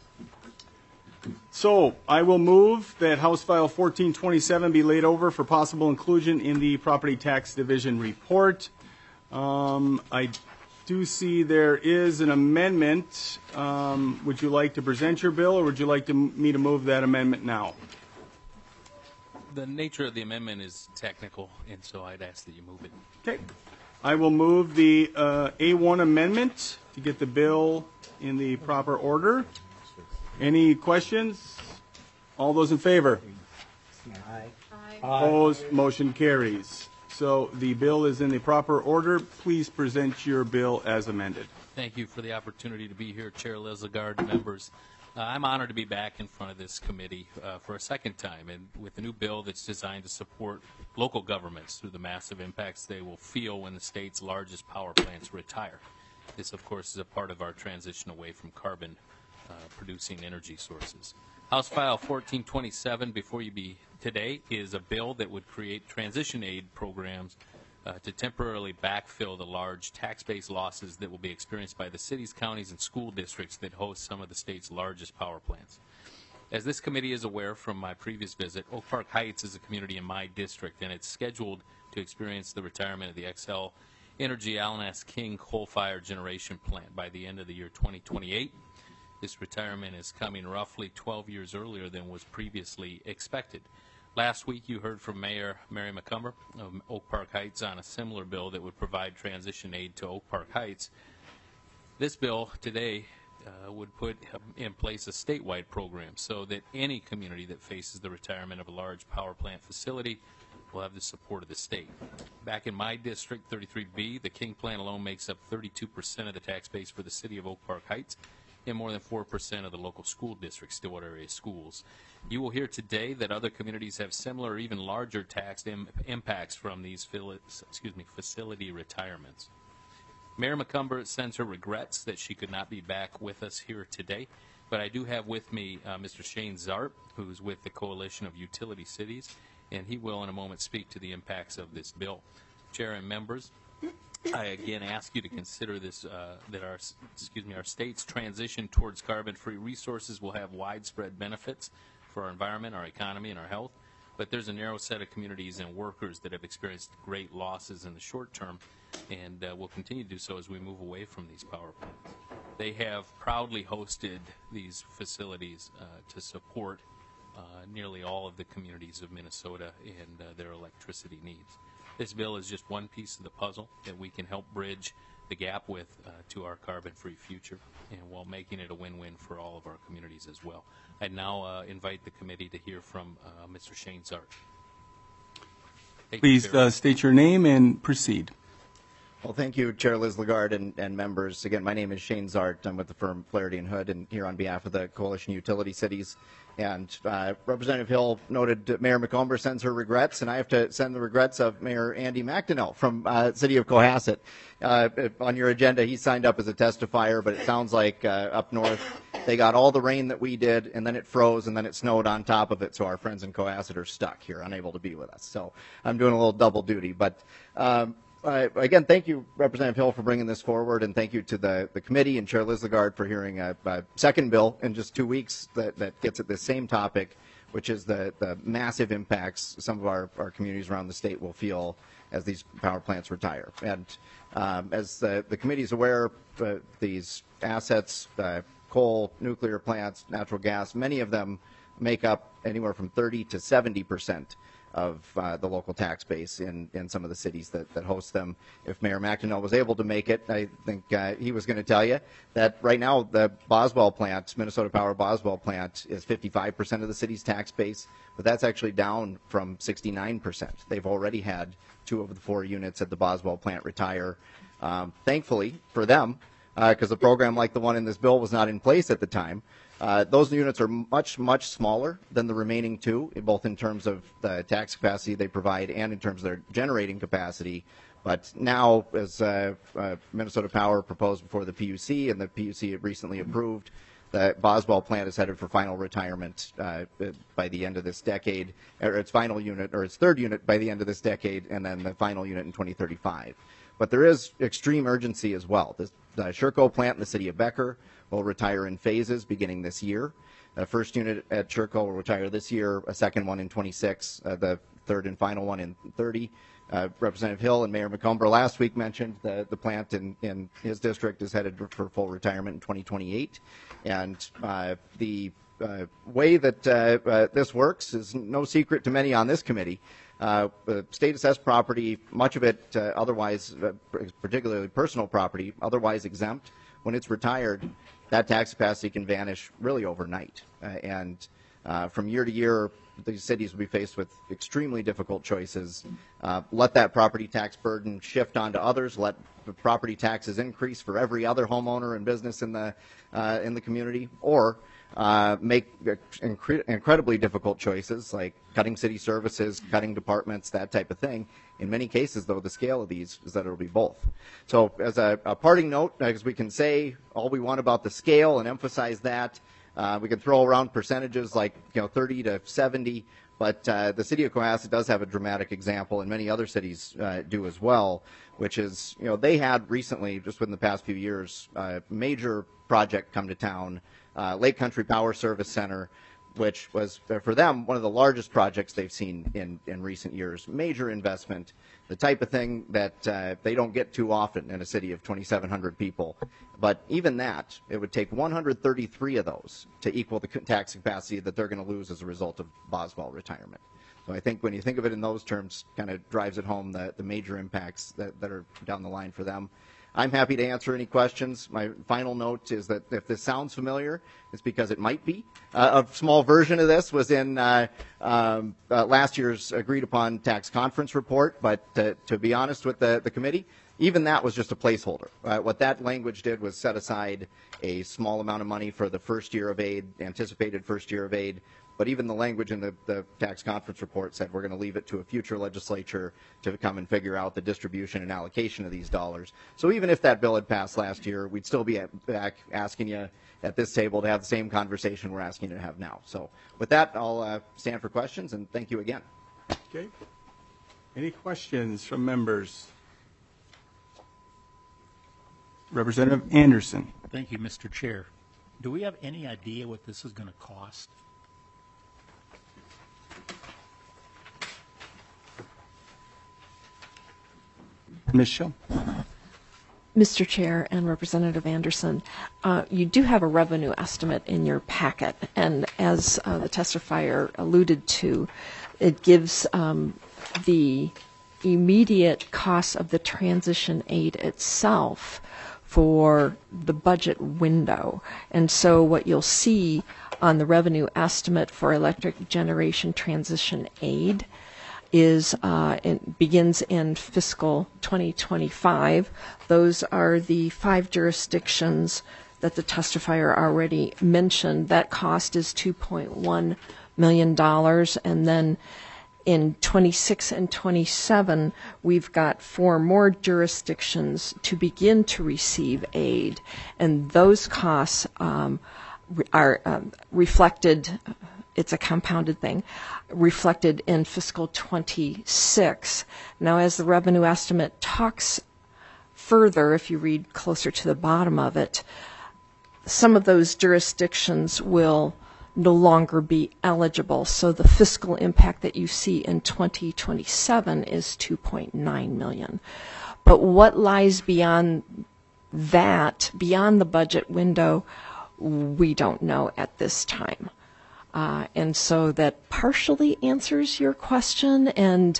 So I will move that House File 1427 be laid over for possible inclusion in the Property Tax Division report. I do see there is an amendment. Would you like to present your bill, or would you like me to move that amendment now? The nature of the amendment is technical, and so I'd ask that you move it. Okay. I will move the A1 amendment to get the bill in the proper order. Any questions? All those in favor? Aye. Opposed? Motion carries. So the bill is in the proper order. Please present your bill as amended. Thank you for the opportunity to be here, Chair Lislegard, members. I'm honored to be back in front of this committee for a second time, and with a new bill that's designed to support local governments through the massive impacts they will feel when the state's largest power plants retire. This, of course, is a part of our transition away from carbon-producing energy sources. House File 1427 before you today is a bill that would create transition aid programs to temporarily backfill the large tax-based losses that will be experienced by the cities, counties, and school districts that host some of the state's largest power plants. As this committee is aware from my previous visit, Oak Park Heights is a community in my district, and it's scheduled to experience the retirement of the Xcel Energy Allen S. King coal-fired generation plant by the end of the year 2028. This retirement is coming roughly 12 years earlier than was previously expected. Last week, you heard from Mayor Mary McCumber of Oak Park Heights on a similar bill that would provide transition aid to Oak Park Heights. This bill today would put in place a statewide program so that any community that faces the retirement of a large power plant facility will have the support of the state. Back in my district, 33B, the King Plant alone makes up 32% of the tax base for the city of Oak Park Heights and more than 4% of the local school district Stillwater area schools. You will hear today that other communities have similar or even larger tax impacts from these facility retirements. Mayor McCumber sends her regrets that she could not be back with us here today, but I do have with me Mr. Shane Zart, who's with the Coalition of Utility Cities, and he will in a moment speak to the impacts of this bill. Chair and members, I again ask you to consider this, that our state's transition towards carbon-free resources will have widespread benefits for our environment, our economy, and our health. But there's a narrow set of communities and workers that have experienced great losses in the short term and will continue to do so as we move away from these power plants. They have proudly hosted these facilities to support nearly all of the communities of Minnesota and their electricity needs. This bill is just one piece of the puzzle that we can help bridge the gap with to our carbon-free future, and while making it a win-win for all of our communities as well. I now invite the committee to hear from Mr. Shane Zart. Please state your name and proceed. Well, thank you, Chair Liz Lagarde and members. Again, my name is Shane Zart. I'm with the firm Flaherty and Hood, and here on behalf of the Coalition Utility Cities. And Representative Hill noted Mayor McComber sends her regrets, and I have to send the regrets of Mayor Andy McDonnell from City of Cohasset. On your agenda, he signed up as a testifier, but it sounds like up north they got all the rain that we did, and then it froze, and then it snowed on top of it, so our friends in Cohasset are stuck here, unable to be with us. So I'm doing a little double duty. But again, thank you, Representative Hill, for bringing this forward, and thank you to the committee and Chair Liz Lagarde for hearing a second bill in just 2 weeks that gets at the same topic, which is the massive impacts some of our communities around the state will feel as these power plants retire. And as the committee is aware, these assets, coal, nuclear plants, natural gas, many of them make up anywhere from 30 to 70% of the local tax base in some of the cities that host them. If Mayor McDonnell was able to make it, I think he was going to tell you that right now the Boswell plant, Minnesota Power Boswell plant, is 55% of the city's tax base, but that's actually down from 69%. They've already had 2 of the 4 units at the Boswell plant retire. Thankfully for them, because a program like the one in this bill was not in place at the time, those units are much, much smaller than the remaining 2, both in terms of the tax capacity they provide and in terms of their generating capacity. But now, as Minnesota Power proposed before the PUC, and the PUC recently approved, the Boswell plant is headed for final retirement by the end of this decade, or its final unit, or its 3rd unit by the end of this decade, and then the final unit in 2035. But there is extreme urgency as well. The Sherco plant in the city of Becker will retire in phases beginning this year. The first unit at Sherco will retire this year, a second one in 26, the 3rd and final one in 30. Representative Hill and Mayor McComber last week mentioned the plant in his district is headed for full retirement in 2028. And the way that this works is no secret to many on this committee. State assessed property, much of it otherwise, particularly personal property, otherwise exempt, when it's retired, that tax capacity can vanish really overnight. And from year to year, these cities will be faced with extremely difficult choices. Let that property tax burden shift onto others, let the property taxes increase for every other homeowner and business in the community, or make incredibly difficult choices like cutting city services, cutting departments, that type of thing. In many cases, though, the scale of these is that it will be both. So as a parting note, because we can say all we want about the scale and emphasize that, we can throw around percentages like 30 to 70, but the city of Cohasset does have a dramatic example, and many other cities do as well, which is, they had recently, just within the past few years, a major project come to town, Lake Country Power Service Center. which was, for them, one of the largest projects they've seen in recent years. Major investment, the type of thing that they don't get too often in a city of 2,700 people. But even that, it would take 133 of those to equal the tax capacity that they're going to lose as a result of Boswell retirement. So I think when you think of it in those terms, kind of drives it home the major impacts that are down the line for them. I'm happy to answer any questions. My final note is that if this sounds familiar, it's because it might be. A small version of this was in last year's agreed upon tax conference report, but to be honest with the committee, even that was just a placeholder. What that language did was set aside a small amount of money for the first year of aid, anticipated first year of aid, but even the language in the tax conference report said we're going to leave it to a future legislature to come and figure out the distribution and allocation of these dollars. So even if that bill had passed last year, we'd still be back asking you at this table to have the same conversation we're asking you to have now. So with that, I'll stand for questions, and thank you again. Okay. Any questions from members? Representative Anderson. Thank you, Mr. Chair. Do we have any idea what this is going to cost? Ms. Schill. Mr. Chair and Representative Anderson, you do have a revenue estimate in your packet, and as the testifier alluded to, it gives the immediate costs of the transition aid itself for the budget window. And so what you'll see on the revenue estimate for electric generation transition aid is it begins in fiscal 2025. Those are the 5 jurisdictions that the testifier already mentioned. That cost is $2.1 million. And then in 26 and 27, we've got 4 more jurisdictions to begin to receive aid. And those costs are reflected, it's a compounded thing, reflected in fiscal 26. Now, as the revenue estimate talks further, if you read closer to the bottom of it, some of those jurisdictions will no longer be eligible. So the fiscal impact that you see in 2027 is $2.9 million. But what lies beyond that, beyond the budget window, we don't know at this time. And so that partially answers your question, and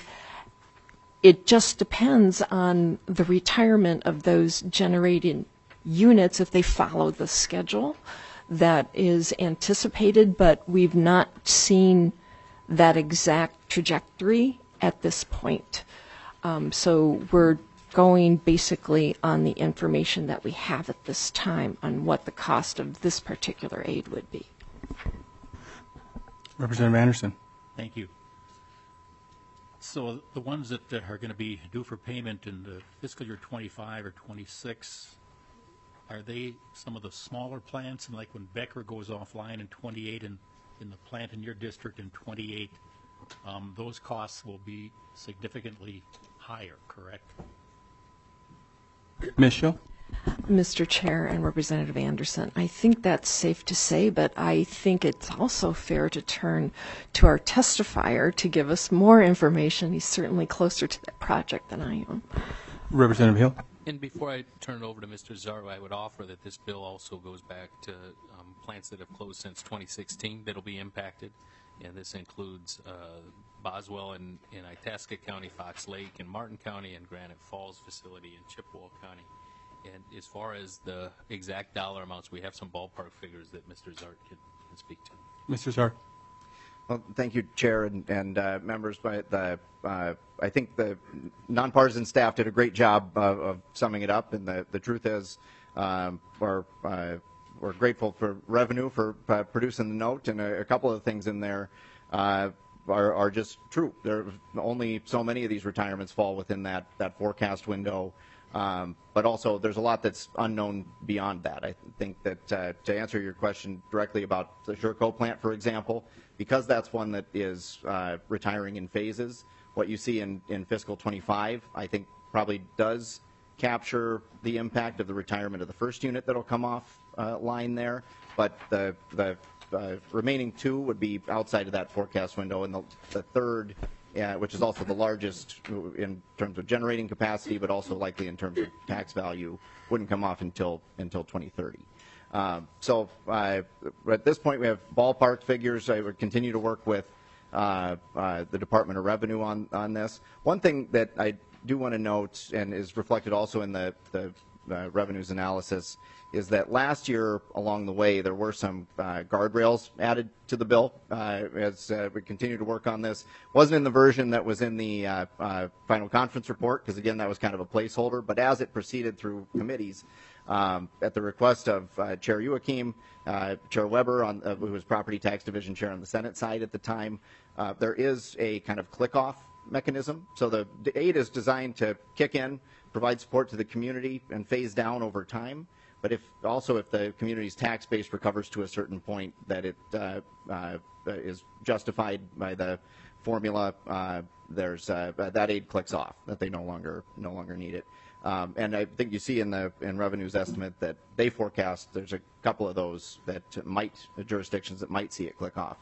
it just depends on the retirement of those generated units if they follow the schedule that is anticipated, but we've not seen that exact trajectory at this point. So we're going basically on the information that we have at this time on what the cost of this particular aid would be. Representative Anderson. Thank you. So the ones that are going to be due for payment in the fiscal year 25 or 26, are they some of the smaller plants? And like when Becker goes offline in 28 and in the plant in your district in 28, those costs will be significantly higher, correct? Ms. Schill. Mr. Chair and Representative Anderson, I think that's safe to say, but I think it's also fair to turn to our testifier to give us more information. He's certainly closer to that project than I am. Representative Hill. And before I turn it over to Mr. Zart, I would offer that this bill also goes back to plants that have closed since 2016 that will be impacted. And this includes Boswell in Itasca County, Fox Lake in Martin County, and Granite Falls facility in Chippewa County. And as far as the exact dollar amounts, we have some ballpark figures that Mr. Zart can speak to. Mr. Zart. Well, thank you, Chair and members. I think the nonpartisan staff did a great job of summing it up. And the truth is, we're grateful for revenue for producing the note, and a couple of things in there are just true. There only so many of these retirements fall within that forecast window. But also, there's a lot that's unknown beyond that. I think that to answer your question directly about the Sherco plant, for example, because that's one that is retiring in phases, what you see in fiscal 25, I think probably does capture the impact of the retirement of the first unit that'll come off line there. But the remaining two would be outside of that forecast window, and the third, which is also the largest in terms of generating capacity, but also likely in terms of tax value, wouldn't come off until 2030. So at this point, we have ballpark figures. I would continue to work with the Department of Revenue on this. One thing that I do want to note, and is reflected also in the revenues analysis, is that last year along the way there were some guardrails added to the bill as we continue to work on this. Wasn't in the version that was in the final conference report, because again that was kind of a placeholder, but as it proceeded through committees, at the request of Chair Youakim, Chair Weber, who was Property Tax Division Chair on the Senate side at the time, there is a kind of click-off mechanism. So the aid is designed to kick in, provide support to the community, and phase down over time. But if the community's tax base recovers to a certain point that it is justified by the formula, there's that aid clicks off, that they no longer need it. And I think you see in revenues estimate that they forecast there's a couple of those jurisdictions that might see it click off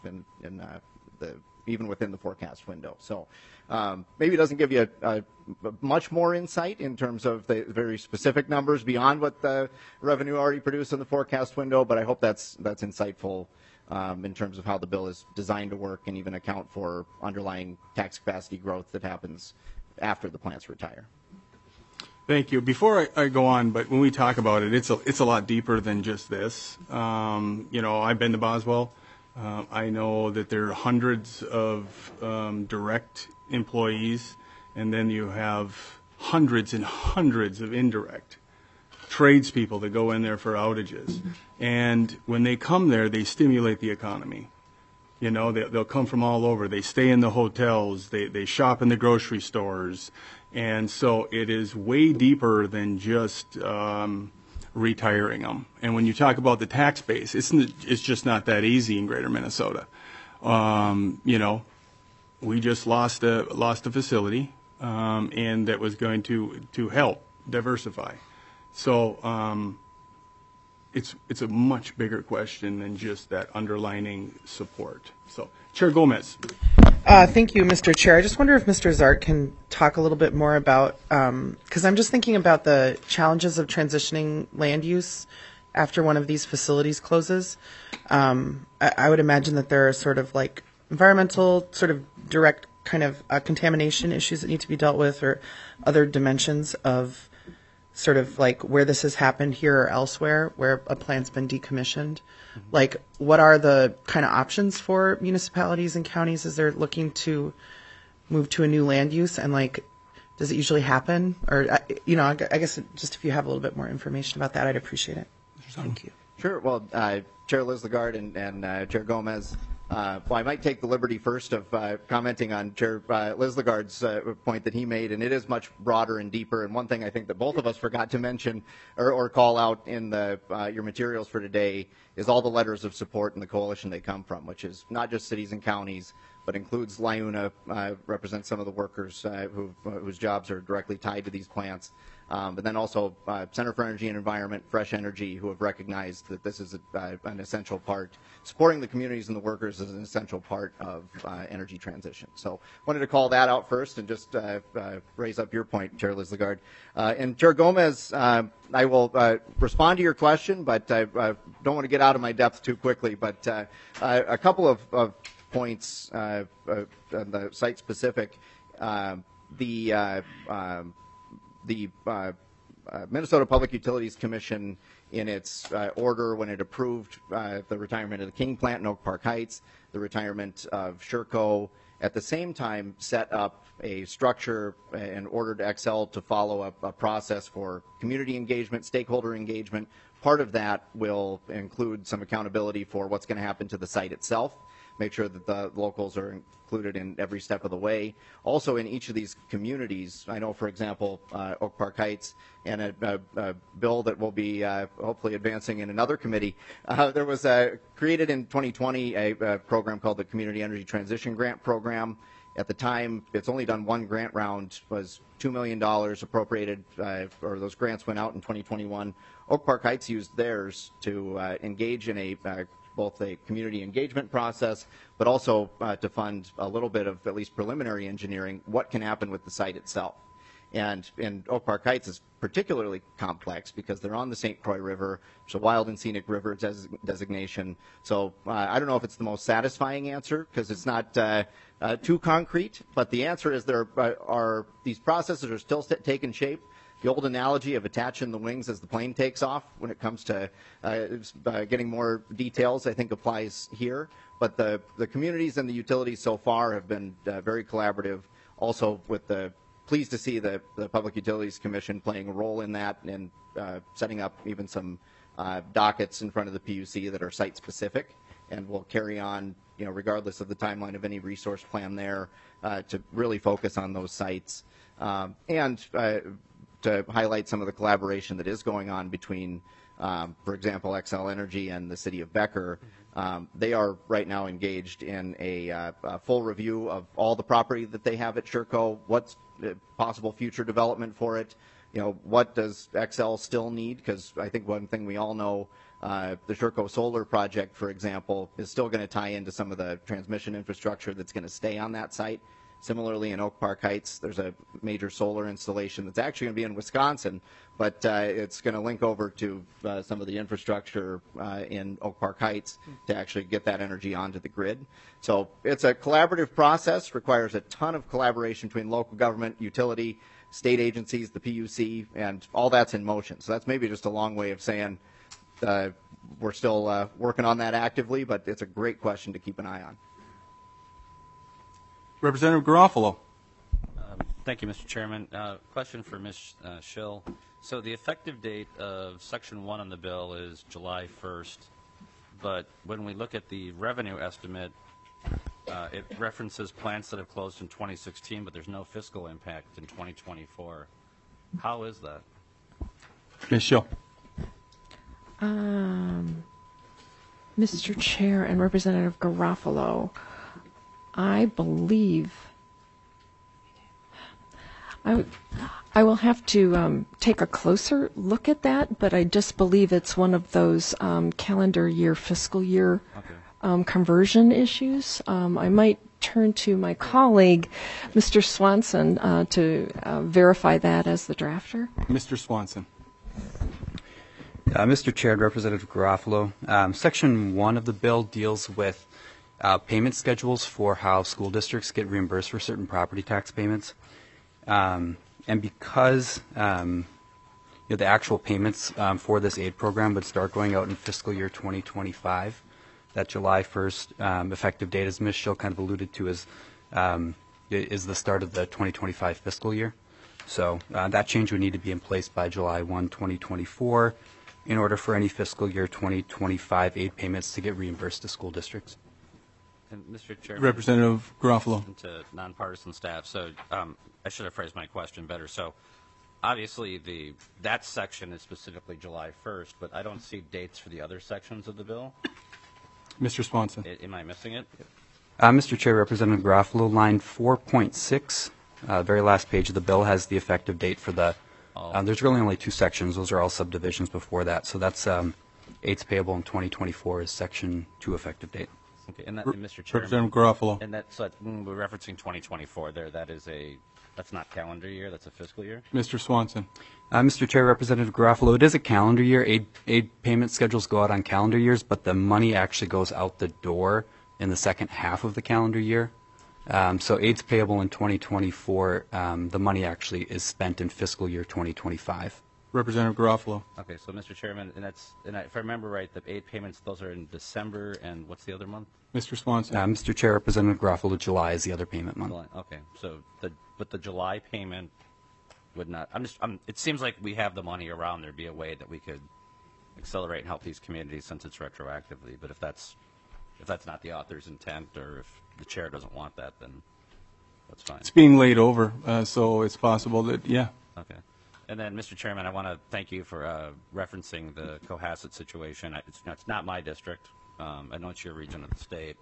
even within the forecast window. So maybe it doesn't give you much more insight in terms of the very specific numbers beyond what the revenue already produced in the forecast window, but I hope that's insightful in terms of how the bill is designed to work and even account for underlying tax capacity growth that happens after the plants retire. Thank you. Before I go on, but when we talk about it, it's a lot deeper than just this. I've been to Boswell. I know that there are hundreds of direct employees, and then you have hundreds and hundreds of indirect tradespeople that go in there for outages. And when they come there, they stimulate the economy. They'll come from all over. They stay in the hotels. They shop in the grocery stores. And so it is way deeper than just retiring them. And when you talk about the tax base, it's just not that easy in Greater Minnesota. We just lost a facility, and that was going to help diversify. So it's a much bigger question than just that underlining support. So, Chair Gomez. Thank you, Mr. Chair. I just wonder if Mr. Zart can talk a little bit more about, because I'm just thinking about the challenges of transitioning land use after one of these facilities closes. I would imagine that there are sort of like environmental, sort of direct kind of contamination issues that need to be dealt with, or other dimensions of sort of like where this has happened here or elsewhere, where a plant's been decommissioned. Like, what are the kind of options for municipalities and counties as they're looking to move to a new land use? And like, does it usually happen? Or, I guess just if you have a little bit more information about that, I'd appreciate it. Thank you. Sure. Well, Chair Liz Lagarde and Chair Gomez, I might take the liberty first of commenting on Chair Liz Lagarde's point that he made, and it is much broader and deeper. And one thing I think that both of us forgot to mention or call out in your materials for today is all the letters of support and the coalition they come from, which is not just cities and counties, but includes LIUNA, represents some of the workers whose jobs are directly tied to these plants. But then also Center for Energy and Environment, Fresh Energy, who have recognized that this is an essential part. Supporting the communities and the workers is an essential part of energy transition. So wanted to call that out first and just raise up your point, Chair Liz Lagarde. And Chair Gomez, I will respond to your question, but I don't want to get out of my depth too quickly. But a couple of points on the site-specific. The Minnesota Public Utilities Commission, in its order when it approved the retirement of the King plant in Oak Park Heights, the retirement of Sherco, at the same time set up a structure and ordered Xcel to follow up a process for community engagement, stakeholder engagement. Part of that will include some accountability for what's going to happen to the site itself, make sure that the locals are included in every step of the way. Also in each of these communities, I know, for example, Oak Park Heights, and a bill that will be hopefully advancing in another committee, there was created in 2020 a program called the Community Energy Transition Grant Program. At the time, it's only done one grant round, was $2 million appropriated, or those grants went out in 2021. Oak Park Heights used theirs to engage in a both a community engagement process, but also to fund a little bit of at least preliminary engineering, what can happen with the site itself. And in Oak Park Heights is particularly complex because they're on the St. Croix River. It's a wild and scenic river designation. So I don't know if it's the most satisfying answer because it's not too concrete, but the answer is there are these processes are still taking shape. The old analogy of attaching the wings as the plane takes off when it comes to getting more details, I think applies here. But the communities and the utilities so far have been very collaborative. Also with pleased to see the Public Utilities Commission playing a role in that and setting up even some dockets in front of the PUC that are site specific and will carry on, regardless of the timeline of any resource plan there, to really focus on those sites and to highlight some of the collaboration that is going on between, for example, Xcel Energy and the City of Becker. They are right now engaged in a full review of all the property that they have at Sherco, what's possible future development for it, what does Xcel still need, because I think one thing we all know, the Sherco Solar project, for example, is still going to tie into some of the transmission infrastructure that's going to stay on that site. Similarly, in Oak Park Heights, there's a major solar installation that's actually going to be in Wisconsin, but it's going to link over to some of the infrastructure in Oak Park Heights to actually get that energy onto the grid. So it's a collaborative process, requires a ton of collaboration between local government, utility, state agencies, the PUC, and all that's in motion. So that's maybe just a long way of saying we're still working on that actively, but it's a great question to keep an eye on. Representative Garofalo. Thank you, Mr. Chairman. Question for Ms. Schill. So the effective date of Section 1 on the bill is July 1st, but when we look at the revenue estimate, it references plants that have closed in 2016, but there's no fiscal impact in 2024. How is that? Ms. Schill. Mr. Chair and Representative Garofalo, I believe I will have to take a closer look at that, but I just believe it's one of those calendar year, fiscal year conversion issues. I might turn to my colleague, Mr. Swanson, to verify that as the drafter. Mr. Swanson. Mr. Chair and Representative Garofalo, Section 1 of the bill deals with payment schedules for how school districts get reimbursed for certain property tax payments. And because the actual payments for this aid program would start going out in fiscal year 2025, that July 1st effective date, as Ms. Schill kind of alluded to, is the start of the 2025 fiscal year. So that change would need to be in place by July 1, 2024 in order for any fiscal year 2025 aid payments to get reimbursed to school districts. And Mr. Chairman, Representative Garofalo. To nonpartisan staff. So I should have phrased my question better. So obviously that section is specifically July 1st, but I don't see dates for the other sections of the bill. Mr. Swanson. Am I missing it? Mr. Chair, Representative Garofalo, line 4.6, very last page of the bill has the effective date for the. There's really only two sections. Those are all subdivisions before that. So that's aids payable in 2024 is Section 2 effective date. Okay, and Mr. Chairman, Representative Garofalo. And that's when we're referencing 2024 there. That's not calendar year. That's a fiscal year. Mr. Swanson. Mr. Chair, Representative Garofalo, it is a calendar year. Aid payment schedules go out on calendar years, but the money actually goes out the door in the second half of the calendar year. So aids payable in 2024, the money actually is spent in fiscal year 2025. Representative Garofalo. Okay, so Mr. Chairman, if I remember right, the aid payments, those are in December, and what's the other month? Mr. Swanson. Mr. Chair, Representative Garofalo, July is the other payment month. July, okay, so but the July payment would not. It seems like we have the money around. There'd be a way that we could accelerate and help these communities since it's retroactively. But if that's not the author's intent, or if the chair doesn't want that, then that's fine. It's being laid over, so it's possible that yeah. Okay. And then, Mr. Chairman, I want to thank you for referencing the Cohasset situation. It's not my district. I know it's your region of the state.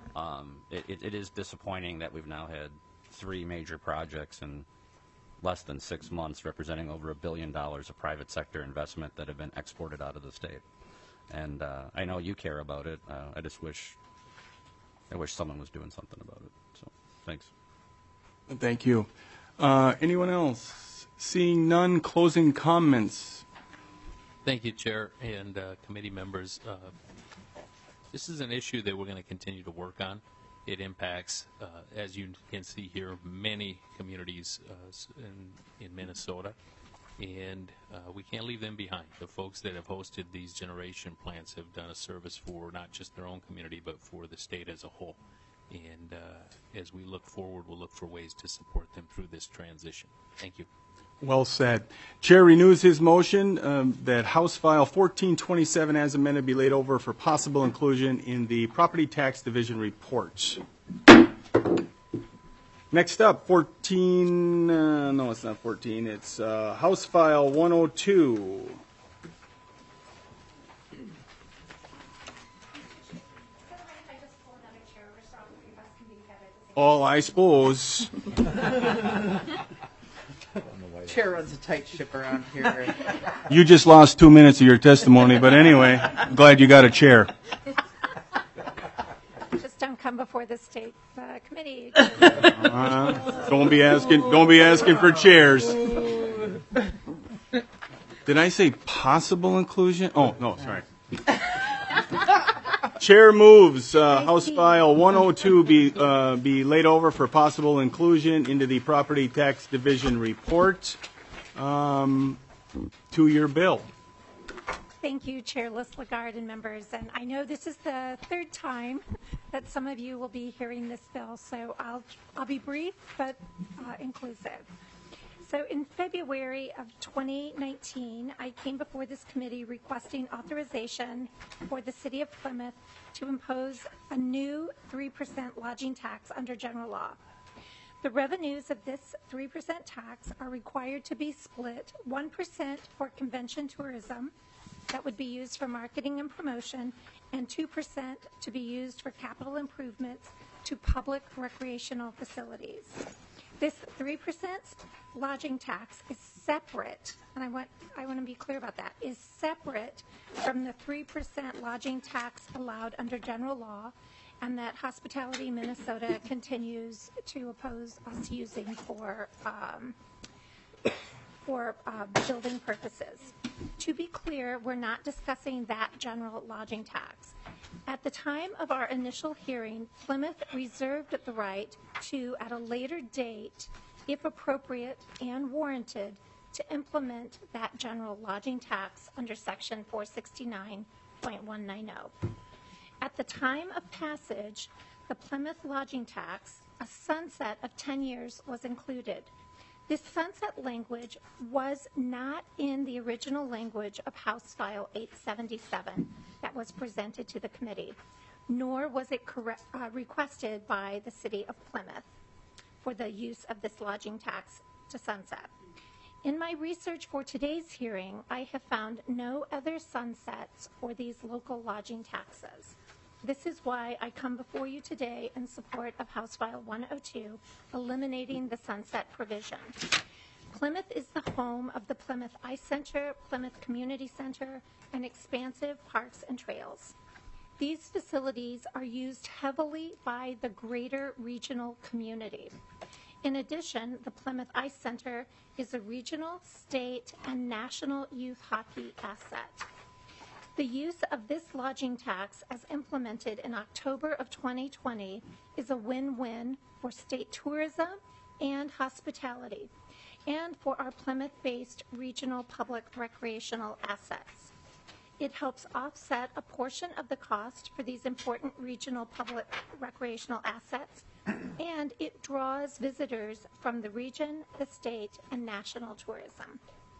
It is disappointing that we've now had 3 major projects in less than 6 months representing over $1 billion of private sector investment that have been exported out of the state. And I know you care about it. I wish someone was doing something about it. So, thanks. Thank you. Anyone else? Seeing none, closing comments. Thank you, Chair and committee members. This is an issue that we're going to continue to work on. It impacts, as you can see here, many communities in Minnesota, and we can't leave them behind. The folks that have hosted these generation plants have done a service for not just their own community, but for the state as a whole. And as we look forward, we'll look for ways to support them through this transition. Thank you. Well said. Chair renews his motion that House File 1427 as amended be laid over for possible inclusion in the Property Tax Division report. Next up, 14, no, it's not 14, it's House File 102. Oh, I suppose. Chair runs a tight ship around here. You just lost 2 minutes of your testimony, but anyway, I'm glad you got a chair. Just don't come before the state committee. Don't be asking for chairs. Did I say possible inclusion? Oh, no, sorry. Chair moves House File 102 be laid over for possible inclusion into the Property Tax Division report. 2-year bill. Thank you, Chair Lagarde and members. And I know this is the third time that some of you will be hearing this bill, so I'll be brief but inclusive. So in February of 2019, I came before this committee requesting authorization for the City of Plymouth to impose a new 3% lodging tax under general law. The revenues of this 3% tax are required to be split 1% for convention tourism, that would be used for marketing and promotion, and 2% to be used for capital improvements to public recreational facilities. This 3% lodging tax is separate, and I want to be clear about that, is separate from the 3% lodging tax allowed under general law, and that Hospitality Minnesota continues to oppose us using for building purposes. To be clear, we're not discussing that general lodging tax. At the time of our initial hearing, Plymouth reserved the right to, at a later date, if appropriate and warranted, to implement that general lodging tax under Section 469.190. At the time of passage, the Plymouth lodging tax, a sunset of 10 years was included. This sunset language was not in the original language of House File 877 that was presented to the committee, nor was it requested by the City of Plymouth for the use of this lodging tax to sunset. In my research for today's hearing, I have found no other sunsets for these local lodging taxes. This is why I come before you today in support of House File 102, eliminating the sunset provision. Plymouth is the home of the Plymouth Ice Center, Plymouth Community Center, and expansive parks and trails. These facilities are used heavily by the greater regional community. In addition, the Plymouth Ice Center is a regional, state, and national youth hockey asset. The use of this lodging tax as implemented in October of 2020 is a win-win for state tourism and hospitality, and for our Plymouth-based regional public recreational assets. It helps offset a portion of the cost for these important regional public recreational assets, and it draws visitors from the region, the state, and national tourism.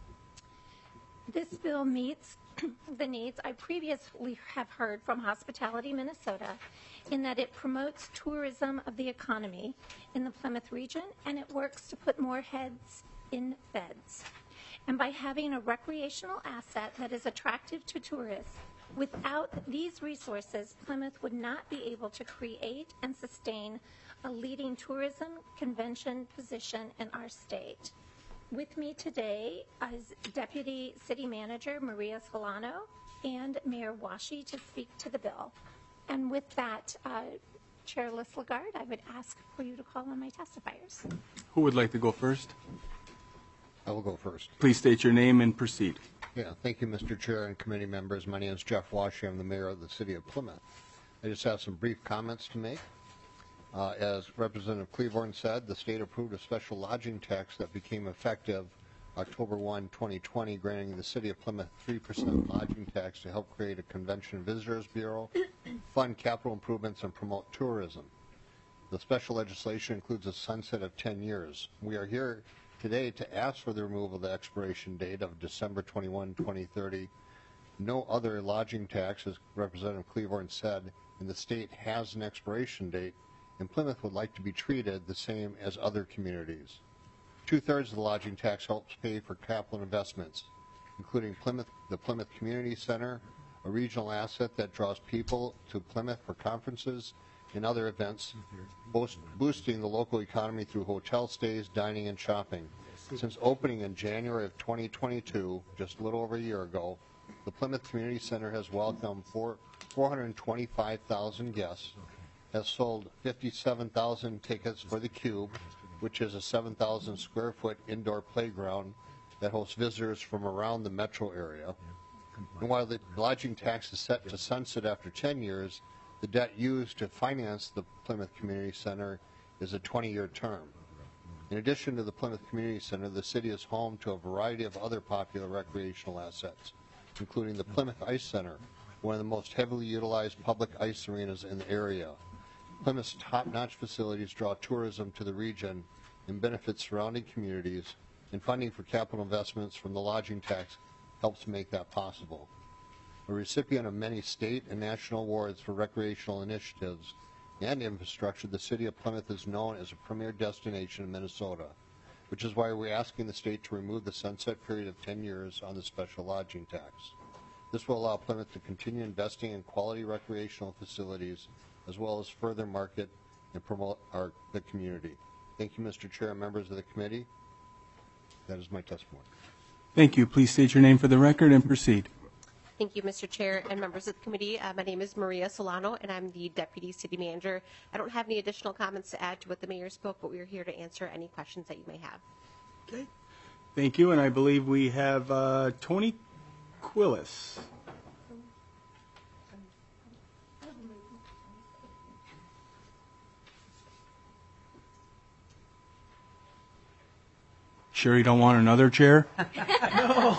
This bill meets the needs I previously have heard from Hospitality Minnesota in that it promotes tourism of the economy in the Plymouth region, and it works to put more heads in beds. And by having a recreational asset that is attractive to tourists, without these resources, Plymouth would not be able to create and sustain a leading tourism convention position in our state. With me today is Deputy City Manager Maria Solano, and Mayor Washi to speak to the bill. And with that, Chair Lagarde, I would ask for you to call on my testifiers. Who would like to go first? I will go first. Please state your name and proceed. Yeah, thank you, Mr. Chair and committee members. My name is Jeff Washi. I'm the mayor of the city of Plymouth. I just have some brief comments to make. As Representative Cleavorn said, the state approved a special lodging tax that became effective October 1, 2020, granting the city of Plymouth 3% lodging tax to help create a convention and visitors bureau, fund capital improvements, and promote tourism. The special legislation includes a sunset of 10 years. We are here today to ask for the removal of the expiration date of December 21, 2030. No other lodging tax, as Representative Cleavorn said, in the state has an expiration date, and Plymouth would like to be treated the same as other communities. 2/3 of the lodging tax helps pay for capital investments, including the Plymouth Community Center, a regional asset that draws people to Plymouth for conferences and other events, boosting the local economy through hotel stays, dining, and shopping. Since opening in January of 2022, just a little over a year ago, the Plymouth Community Center has welcomed 425,000 guests, has sold 57,000 tickets for the Cube, which is a 7,000 square foot indoor playground that hosts visitors from around the metro area. And while the lodging tax is set to sunset after 10 years, the debt used to finance the Plymouth Community Center is a 20-year term. In addition to the Plymouth Community Center, the city is home to a variety of other popular recreational assets, including the Plymouth Ice Center, one of the most heavily utilized public ice arenas in the area. Plymouth's top-notch facilities draw tourism to the region and benefit surrounding communities, and funding for capital investments from the lodging tax helps make that possible. A recipient of many state and national awards for recreational initiatives and infrastructure, the city of Plymouth is known as a premier destination in Minnesota, which is why we're asking the state to remove the sunset period of 10 years on the special lodging tax. This will allow Plymouth to continue investing in quality recreational facilities, as well as further market and promote the community. Thank you, Mr. Chair and members of the committee. That is my testimony. Thank you. Please state your name for the record and proceed. Thank you, Mr. Chair and members of the committee. My name is Maria Solano, and I'm the Deputy City Manager. I don't have any additional comments to add to what the mayor spoke, but we're here to answer any questions that you may have. Okay. Thank you, and I believe we have Tony Quillis. Sure you don't want another chair? No.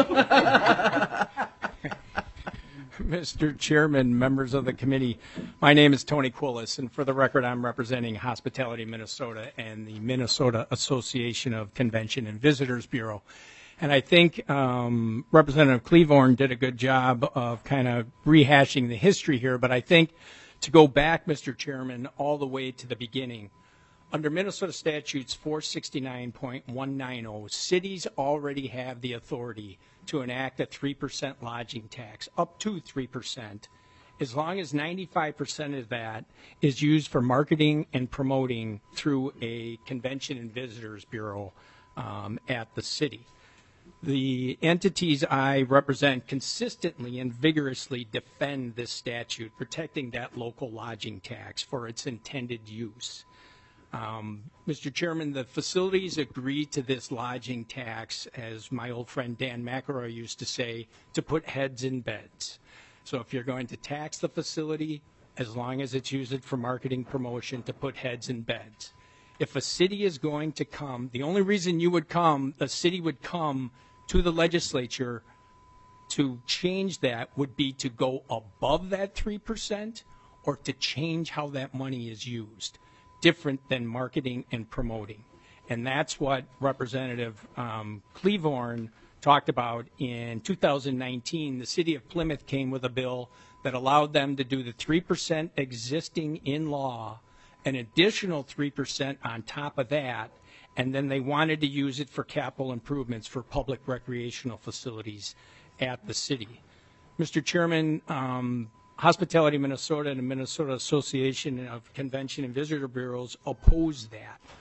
Mr. Chairman, members of the committee, my name is Tony Quillis, and for the record, I'm representing Hospitality Minnesota and the Minnesota Association of Convention and Visitors Bureau. And I think Representative Cleavorn did a good job of kind of rehashing the history here, but I think to go back, Mr. Chairman, all the way to the beginning, under Minnesota Statutes 469.190, cities already have the authority to enact a 3% lodging tax, up to 3%, as long as 95% of that is used for marketing and promoting through a convention and visitors bureau at the city. The entities I represent consistently and vigorously defend this statute, protecting that local lodging tax for its intended use. Mr. Chairman, the facilities agreed to this lodging tax, as my old friend Dan McElroy used to say, to put heads in beds. So if you're going to tax the facility, as long as it's used for marketing promotion, to put heads in beds. If a city is going to come, the only reason you would come, the city would come to the legislature to change that would be to go above that 3% or to change how that money is used, different than marketing and promoting. And that's what Representative Cleavorn talked about in 2019. The city of Plymouth came with a bill that allowed them to do the 3% existing in law, an additional 3% on top of that, and then they wanted to use it for capital improvements for public recreational facilities at the city. Mr. Chairman, Hospitality Minnesota and the Minnesota Association of Convention and Visitor Bureaus oppose that.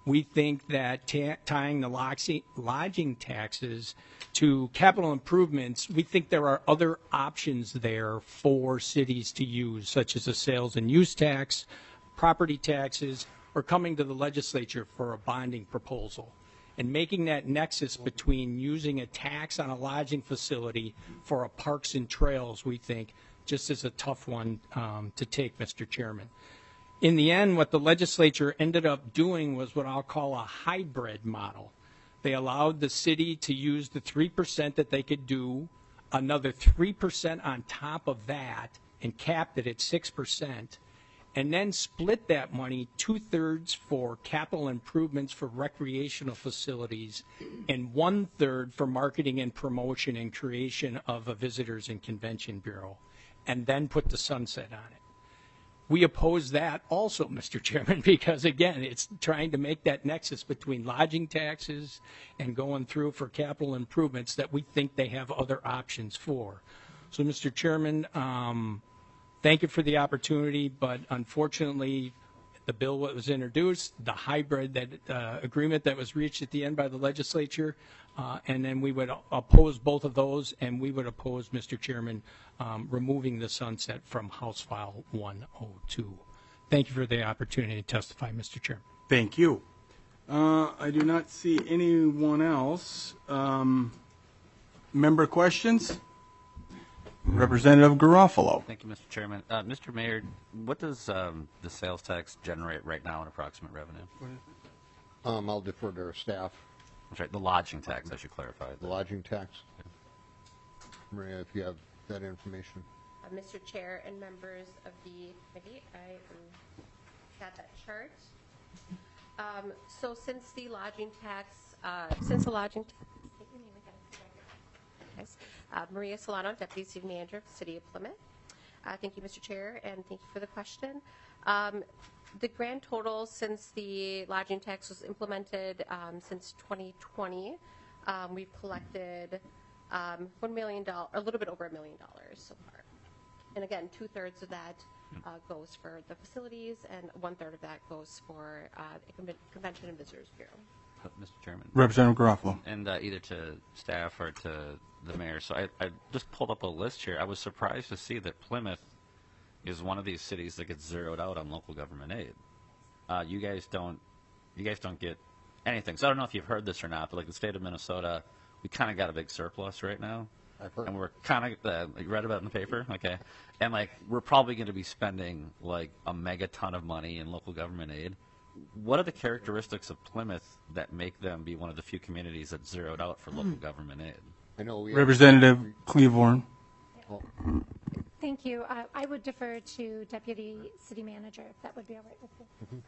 We think that tying the lodging taxes to capital improvements, we think there are other options there for cities to use, such as a sales and use tax, property taxes, or coming to the legislature for a bonding proposal. And making that nexus between using a tax on a lodging facility for a parks and trails, we think, just is a tough one to take, Mr. Chairman. In the end, what the legislature ended up doing was what I'll call a hybrid model. They allowed the city to use the 3% that they could do, another 3% on top of that, and capped it at 6%, and then split that money 2/3 for capital improvements for recreational facilities and 1/3 for marketing and promotion and creation of a visitors and convention bureau, and then put the sunset on it. We oppose that also, Mr. Chairman, because again, it's trying to make that nexus between lodging taxes and going through for capital improvements that we think they have other options for. So, Mr. Chairman, thank you for the opportunity, but unfortunately, the bill that was introduced, the hybrid agreement that was reached at the end by the legislature, and then we would oppose both of those, and we would oppose, Mr. Chairman, removing the sunset from House File 102. Thank you for the opportunity to testify, Mr. Chairman. Thank you. I do not see anyone else. Member questions? Representative Garofalo. Thank you, Mr. Chairman. Mr. Mayor, what does the sales tax generate right now in approximate revenue? I'll defer to our staff. That's right, the lodging tax, I should clarify. The lodging tax. Maria, if you have that information. Mr. Chair and members of the committee, I got that chart. So since the lodging tax, Maria Solano, Deputy City Manager of the City of Plymouth. Thank you, Mr. Chair, and thank you for the question. The grand total since the lodging tax was implemented since 2020, we've collected $1 million, a little bit over $1 million so far. And again, 2/3 of that goes for the facilities, and 1/3 of that goes for the Convention and Visitors Bureau. Mr. Chairman. Representative Garofalo. And either to staff or to the mayor. So I just pulled up a list here. I was surprised to see that Plymouth is one of these cities that gets zeroed out on local government aid. You guys don't get anything. So I don't know if you've heard this or not, but like the state of Minnesota, we kind of got a big surplus right now. I've heard. And we're kind of, you read about it in the paper? Okay. And like, we're probably going to be spending like a megaton of money in local government aid. What are the characteristics of Plymouth that make them be one of the few communities that's zeroed out for local government aid? I know Representative Cleavorn. Oh. Thank you. I would defer to Deputy City Manager, if that would be all right with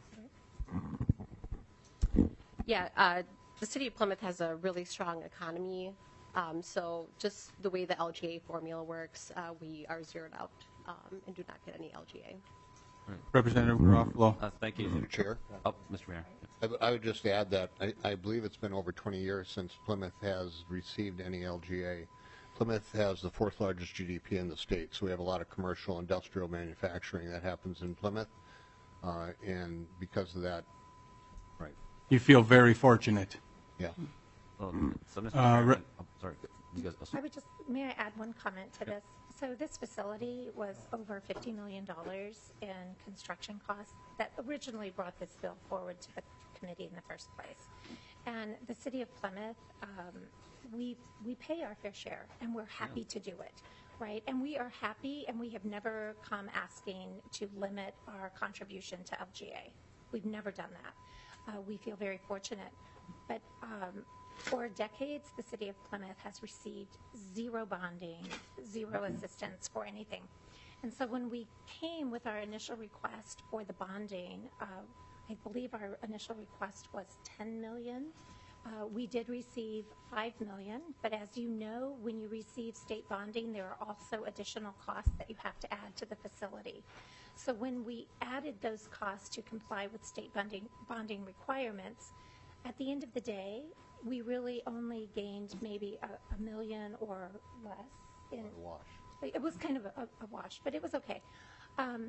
you. Yeah, the City of Plymouth has a really strong economy. So just the way the LGA formula works, we are zeroed out and do not get any LGA. Representative Garofalo. Thank you, Mr. Chair. Oh, Mr. Mayor. I would just add that I believe it's been over 20 years since Plymouth has received any LGA. Plymouth has the 4th largest GDP in the state, so we have a lot of commercial industrial manufacturing that happens in Plymouth, and because of that, right. You feel very fortunate. Yeah. So, Mr. Chairman, sorry. You guys, I would just, may I add one comment to this? So this facility was over $50 million in construction costs that originally brought this bill forward to the committee in the first place. And the City of Plymouth, we pay our fair share, and we're happy to do it, right? And we are happy, and we have never come asking to limit our contribution to LGA. We've never done that. We feel very fortunate. But for decades, the City of Plymouth has received zero bonding, zero assistance for anything. And so when we came with our initial request for the bonding, I believe our initial request was $10 million. We did receive $5 million, but as you know, when you receive state bonding, there are also additional costs that you have to add to the facility. So when we added those costs to comply with state bonding requirements, at the end of the day, we really only gained maybe $1 million or less. A wash. It was kind of a wash, but it was okay.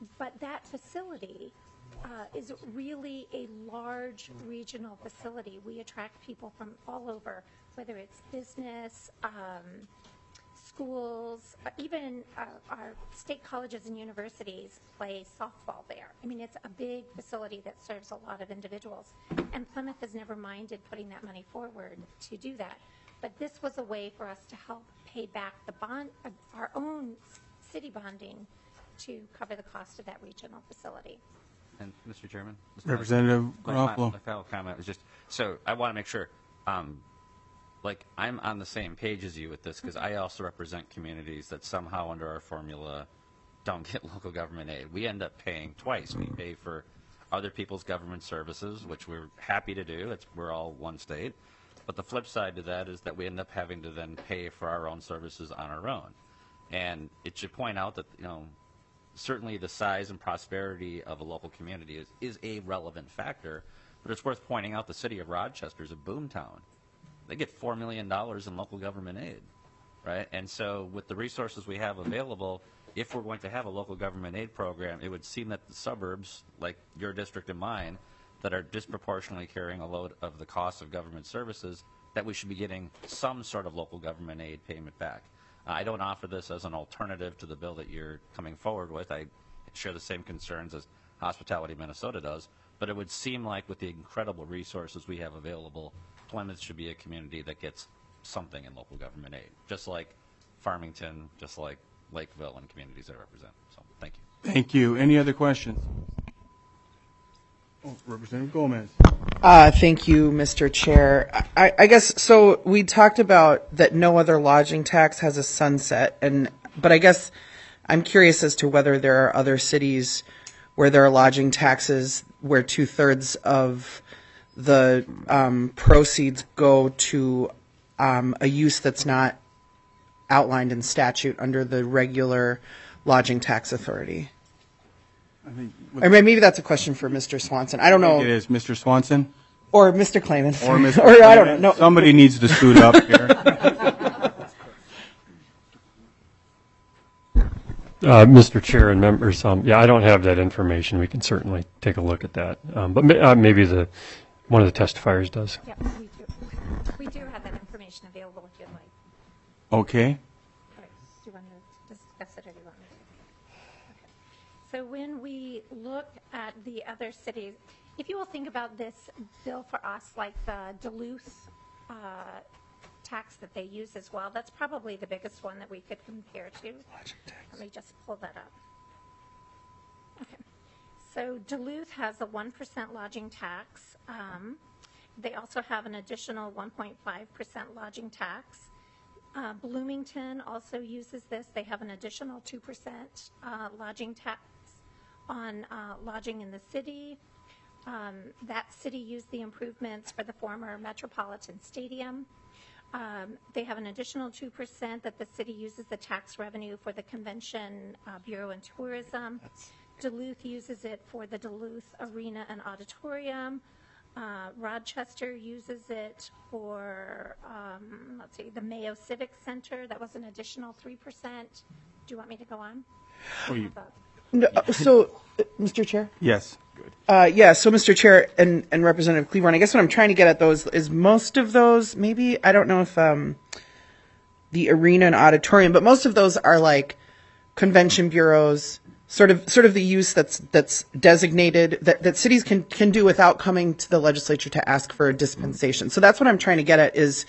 But that facility is really a large regional facility. We attract people from all over, whether it's business, schools, even our state colleges and universities play softball there. I mean, it's a big facility that serves a lot of individuals. And Plymouth has never minded putting that money forward to do that. But this was a way for us to help pay back the bond, our own city bonding, to cover the cost of that regional facility. And Mr. Chairman? Representative Garofalo. My final comment is just, so I want to make sure, like I'm on the same page as you with this, because I also represent communities that somehow under our formula don't get local government aid. We end up paying twice. We pay for other people's government services, which we're happy to do. We're all one state. But the flip side to that is that we end up having to then pay for our own services on our own. And it should point out that, certainly the size and prosperity of a local community is a relevant factor, but it's worth pointing out the city of Rochester is a boomtown. They get $4 million in local government aid, right? And so with the resources we have available, if we're going to have a local government aid program, it would seem that the suburbs, like your district and mine, that are disproportionately carrying a load of the cost of government services, that we should be getting some sort of local government aid payment back. I don't offer this as an alternative to the bill that you're coming forward with. I share the same concerns as Hospitality Minnesota does, but it would seem like with the incredible resources we have available, Plymouth should be a community that gets something in local government aid, just like Farmington, just like Lakeville and communities that I represent. So thank you. Thank you. Any other questions? Oh, Representative Gomez. Thank you, Mr. Chair. I guess, so we talked about that no other lodging tax has a sunset, but I guess I'm curious as to whether there are other cities where there are lodging taxes where 2/3 of the proceeds go to a use that's not outlined in statute under the regular lodging tax authority. Or maybe that's a question for Mr. Swanson. I don't know. It is Mr. Swanson. Or Mr. Clayman. Or Mr. Or Clayman. I don't know. No. Somebody needs to scoot up here. Mr. Chair and members, I don't have that information. We can certainly take a look at that. But maybe one of the testifiers does. Yeah, we do. We do have that information available if you'd like. Okay. All right. Do you want to discuss it or do you want me to? Okay. So when we look at the other cities, if you will think about this bill for us like the Duluth tax that they use as well, that's probably the biggest one that we could compare to. Let me just pull that up. Okay. So Duluth has a 1% lodging tax. They also have an additional 1.5% lodging tax. Bloomington also uses this. They have an additional 2% lodging tax on lodging in the city. That city used the improvements for the former Metropolitan Stadium. They have an additional 2% that the city uses the tax revenue for the Convention Bureau and Tourism. Duluth uses it for the Duluth Arena and Auditorium. Rochester uses it for, the Mayo Civic Center. That was an additional 3%. Do you want me to go on? No, so, Mr. Chair? Yes. So Mr. Chair and Representative Cleburne, I guess what I'm trying to get at those is most of those, maybe, I don't know if the arena and auditorium, but most of those are like convention bureaus, sort of the use that's designated that cities can do without coming to the legislature to ask for a dispensation. So that's what I'm trying to get at is,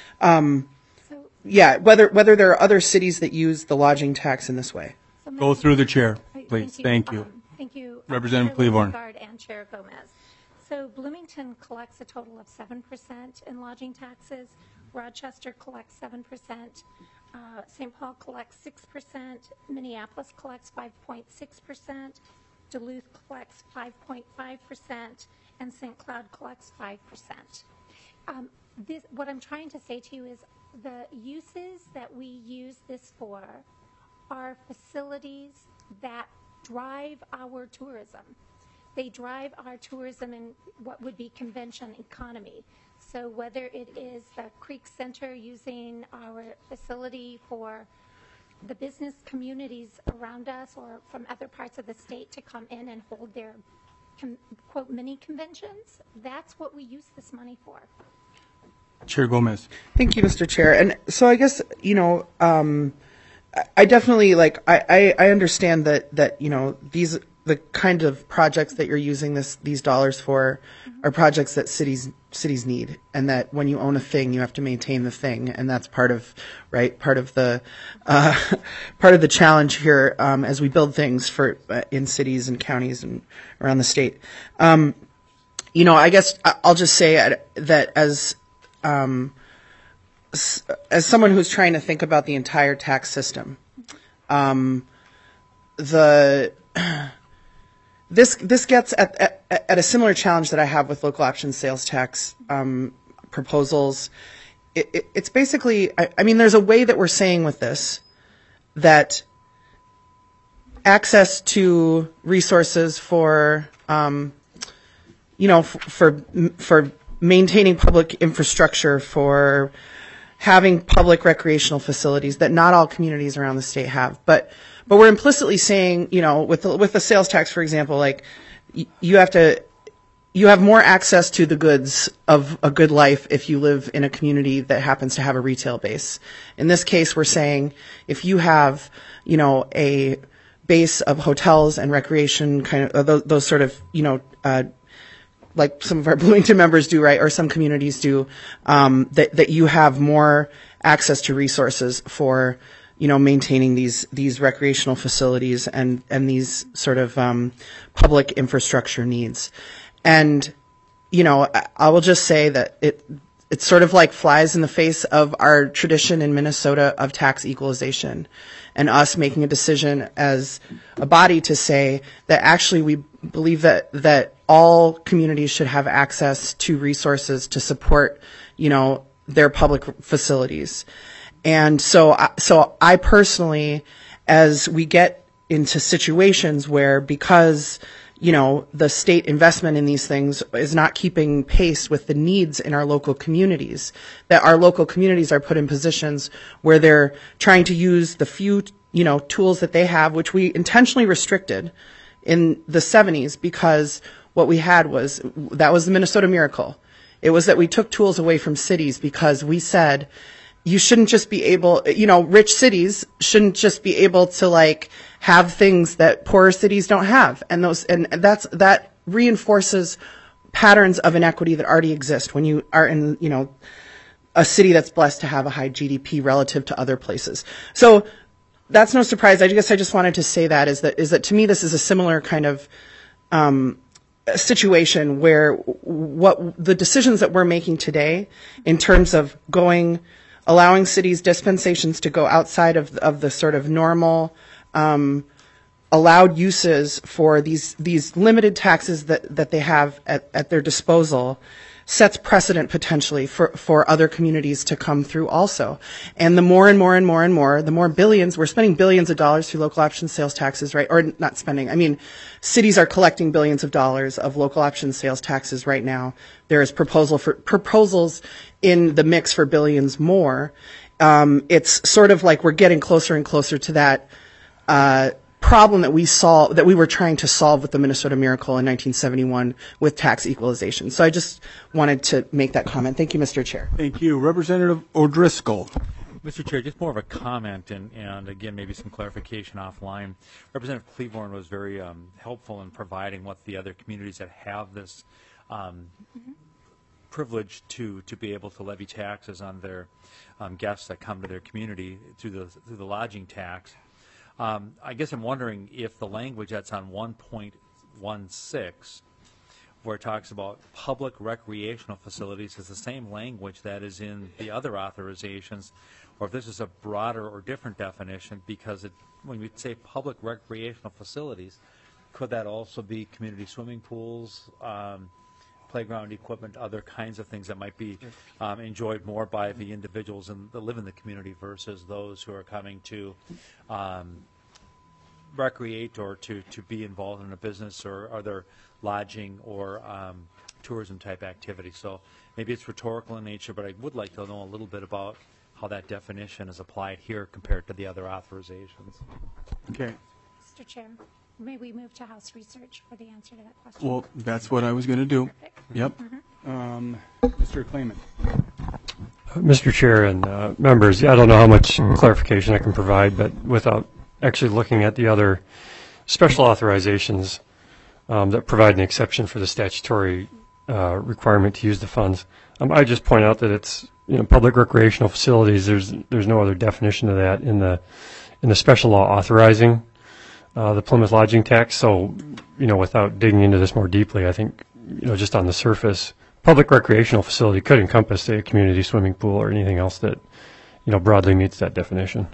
whether there are other cities that use the lodging tax in this way. Go through the chair, please. Thank you. Thank you. Representative Cleburne. And Chair Gomez. So Bloomington collects a total of 7% in lodging taxes. Rochester collects 7%. St. Paul collects 6%. Minneapolis collects 5.6%. Duluth collects 5.5%. And St. Cloud collects 5%. What I'm trying to say to you is the uses that we use this for are facilities that drive our tourism. They drive our tourism in what would be convention economy. So whether it is the Creek Center using our facility for the business communities around us or from other parts of the state to come in and hold their quote mini conventions. That's what we use this money for. Chair Gomez. Thank you, Mr. Chair. And so I guess, I definitely I understand that, the kind of projects that you're using these dollars for are projects that cities need, and that when you own a thing, you have to maintain the thing, and that's part of the challenge here as we build things for in cities and counties and around the state. I guess I'll just say that as someone who's trying to think about the entire tax system, This gets at a similar challenge that I have with local option sales tax proposals. It's basically, there's a way that we're saying with this that access to resources for maintaining public infrastructure, for having public recreational facilities that not all communities around the state have, but we're implicitly saying, with the sales tax, for example, you have more access to the goods of a good life if you live in a community that happens to have a retail base. In this case, we're saying if you have, a base of hotels and recreation, kind of those sort of, like some of our Bloomington members do, right, or some communities do, that you have more access to resources for maintaining these recreational facilities and these sort of public infrastructure needs. And, I will just say that it's sort of like flies in the face of our tradition in Minnesota of tax equalization, and us making a decision as a body to say that actually we believe that all communities should have access to resources to support, their public facilities. And so I personally, as we get into situations where because, the state investment in these things is not keeping pace with the needs in our local communities, that our local communities are put in positions where they're trying to use the few, tools that they have, which we intentionally restricted in the 70s because what we had that was the Minnesota Miracle. It was that we took tools away from cities because we said, you shouldn't just be able, rich cities shouldn't just be able to have things that poorer cities don't have. And that reinforces patterns of inequity that already exist when you are in, a city that's blessed to have a high GDP relative to other places. So that's no surprise. I guess I just wanted to say that is that to me, this is a similar kind of, situation where what the decisions that we're making today in terms of allowing cities dispensations to go outside of the sort of normal allowed uses for these limited taxes that they have at their disposal sets precedent potentially for other communities to come through also. And the more and more and more and more, the more billions, we're spending billions of dollars through local option sales taxes, right? Or not spending, cities are collecting billions of dollars of local option sales taxes right now. There is proposals in the mix for billions more. It's sort of like we're getting closer and closer to that problem that we were trying to solve with the Minnesota Miracle in 1971 with tax equalization. So I just wanted to make that comment. Thank you, Mr. Chair. Thank you. Representative O'Driscoll. Mr. Chair, just more of a comment and again, maybe some clarification offline. Representative Cleaborn was very helpful in providing what the other communities that have this privilege to be able to levy taxes on their guests that come to their community through the lodging tax. I guess I'm wondering if the language that's on 1.16, where it talks about public recreational facilities, is the same language that is in the other authorizations, or if this is a broader or different definition, because when we say public recreational facilities, could that also be community swimming pools, playground equipment, other kinds of things that might be enjoyed more by the individuals that live in the community versus those who are coming to recreate or to be involved in a business or other lodging or tourism type activity. So maybe it's rhetorical in nature, but I would like to know a little bit about how that definition is applied here compared to the other authorizations. Okay. Mr. Chair, may we move to House Research for the answer to that question? Well, that's what I was going to do. Yep. Mr. Klayman. Mr. Chair and members, I don't know how much clarification I can provide, but without actually looking at the other special authorizations that provide an exception for the statutory requirement to use the funds, I just point out that it's public recreational facilities. There's no other definition of that in the special law authorizing the Plymouth lodging tax. So, without digging into this more deeply, I think just on the surface, public recreational facility could encompass a community swimming pool or anything else that broadly meets that definition.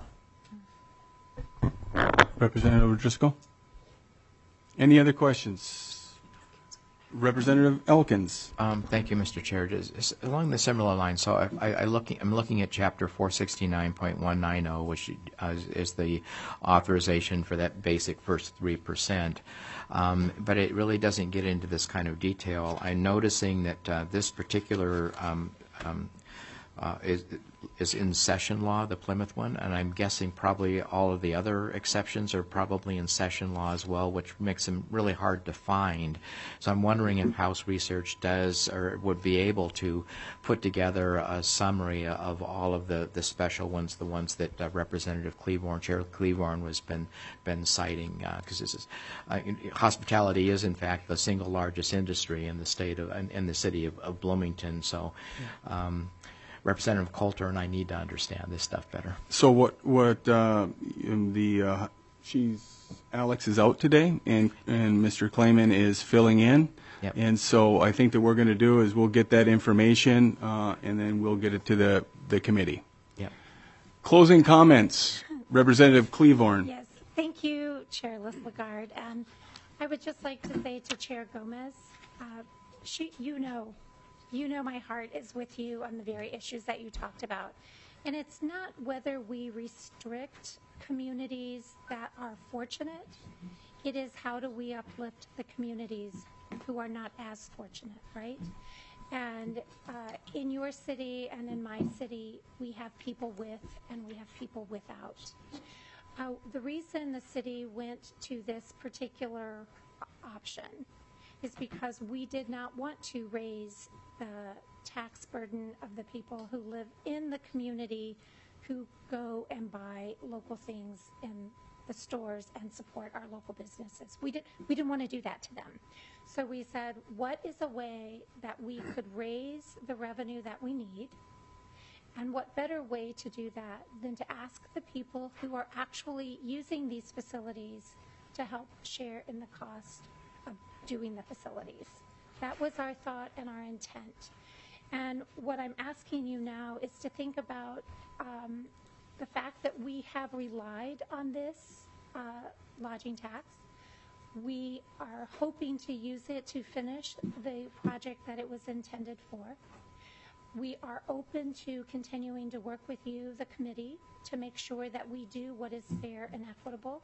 Representative Driscoll. Any other questions? Representative Elkins. Thank you, Mr. Chair. Just along the similar lines, so I'm looking at Chapter 469.190, which is the authorization for that basic first 3%. But it really doesn't get into this kind of detail. I'm noticing that this particular is in session law, the Plymouth one, and I'm guessing probably all of the other exceptions are probably in session law as well, which makes them really hard to find. So I'm wondering if House Research does or would be able to put together a summary of all of the special ones, the ones that Representative Cleaborn, Chair Cleaborn, has been citing, because hospitality is in fact the single largest industry in the state of in the city of Bloomington. So. Representative Coulter and I need to understand this stuff better. So Alex is out today, and Mr. Klayman is filling in. Yep. And so I think that we're going to do is we'll get that information, and then we'll get it to the committee. Yep. Closing comments, Representative Cleaborn. Yes, thank you, Chair Lagarde. And I would just like to say to Chair Gomez, you know my heart is with you on the very issues that you talked about. And it's not whether we restrict communities that are fortunate, it is how do we uplift the communities who are not as fortunate, right? And in your city and in my city, we have people with and we have people without. The reason the city went to this particular option is because we did not want to raise the tax burden of the people who live in the community who go and buy local things in the stores and support our local businesses. We didn't want to do that to them. So we said, what is a way that we could raise the revenue that we need? And what better way to do that than to ask the people who are actually using these facilities to help share in the cost of doing the facilities. That was our thought and our intent. And what I'm asking you now is to think about the fact that we have relied on this lodging tax. We are hoping to use it to finish the project that it was intended for. We are open to continuing to work with you, the committee, to make sure that we do what is fair and equitable.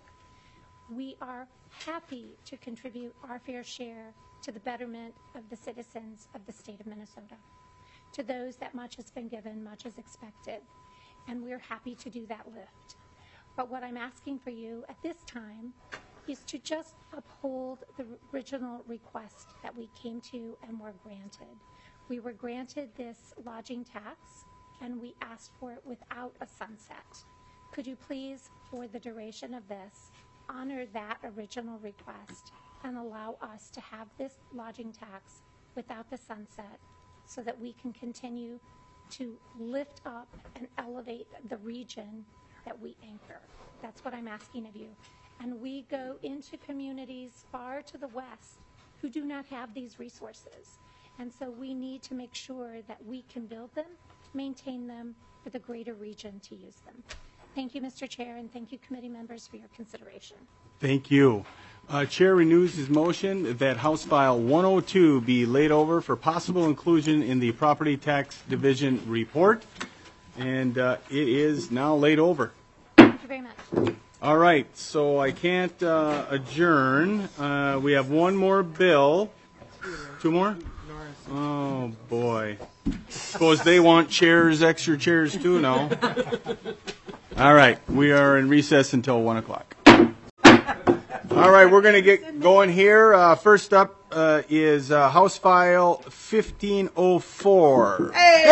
We are happy to contribute our fair share to the betterment of the citizens of the state of Minnesota. To those that much has been given, much is expected, and we're happy to do that lift. But what I'm asking for you at this time is to just uphold the original request that we came to and were granted. We were granted this lodging tax, and we asked for it without a sunset. Could you please, for the duration of this, honor that original request and allow us to have this lodging tax without the sunset so that we can continue to lift up and elevate the region that we anchor. That's what I'm asking of you. And we go into communities far to the west who do not have these resources. And so we need to make sure that we can build them, maintain them for the greater region to use them. Thank you, Mr. Chair, and thank you, committee members, for your consideration. Thank you. Chair renews his motion that House File 102 be laid over for possible inclusion in the Property Tax Division report. And it is now laid over. Thank you very much. All right, so I can't adjourn. We have one more bill. Two more? Oh, boy. Suppose they want chairs, extra chairs too now. All right, we are in recess until 1 o'clock. All right, we're going to get going here. First up is House File 1504. Hey!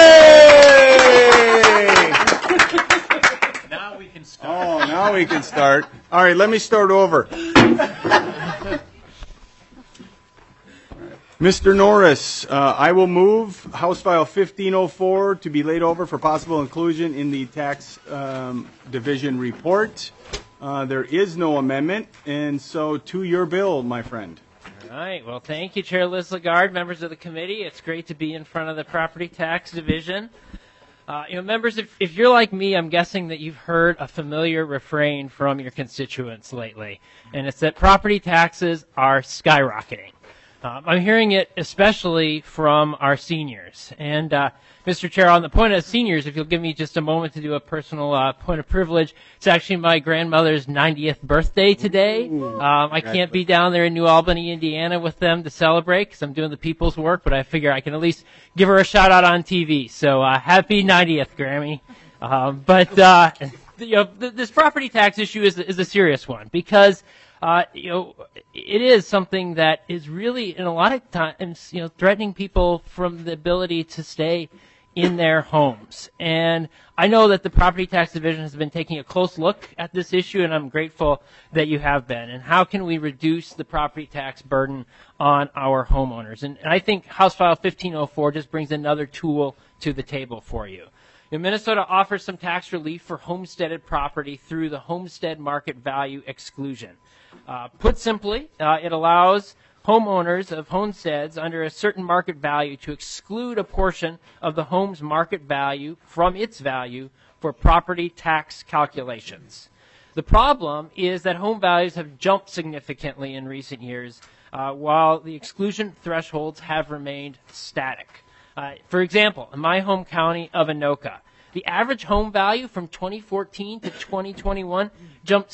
Now we can start. Oh, now we can start. All right, let me start over. Mr. Norris, I will move House File 1504 to be laid over for possible inclusion in the Tax Division report. There is no amendment, and so to your bill, my friend. All right. Well, thank you, Chair Liz Lagarde, members of the committee. It's great to be in front of the Property Tax Division. Members, if you're like me, I'm guessing that you've heard a familiar refrain from your constituents lately, and it's that property taxes are skyrocketing. I'm hearing it especially from our seniors. And, Mr. Chair, on the point of seniors, if you'll give me just a moment to do a personal point of privilege, it's actually my grandmother's 90th birthday today. I can't be down there in New Albany, Indiana with them to celebrate because I'm doing the people's work, but I figure I can at least give her a shout out on TV. So happy 90th, Grammy. This property tax issue is a serious one because it is something that is really, in a lot of times, threatening people from the ability to stay in their homes. And I know that the Property Tax Division has been taking a close look at this issue, and I'm grateful that you have been. And how can we reduce the property tax burden on our homeowners? And I think House File 1504 just brings another tool to the table for you. Minnesota offers some tax relief for homesteaded property through the homestead market value exclusion. Put simply, it allows homeowners of homesteads under a certain market value to exclude a portion of the home's market value from its value for property tax calculations. The problem is that home values have jumped significantly in recent years, while the exclusion thresholds have remained static. For example, in my home county of Anoka, the average home value from 2014 to 2021 jumped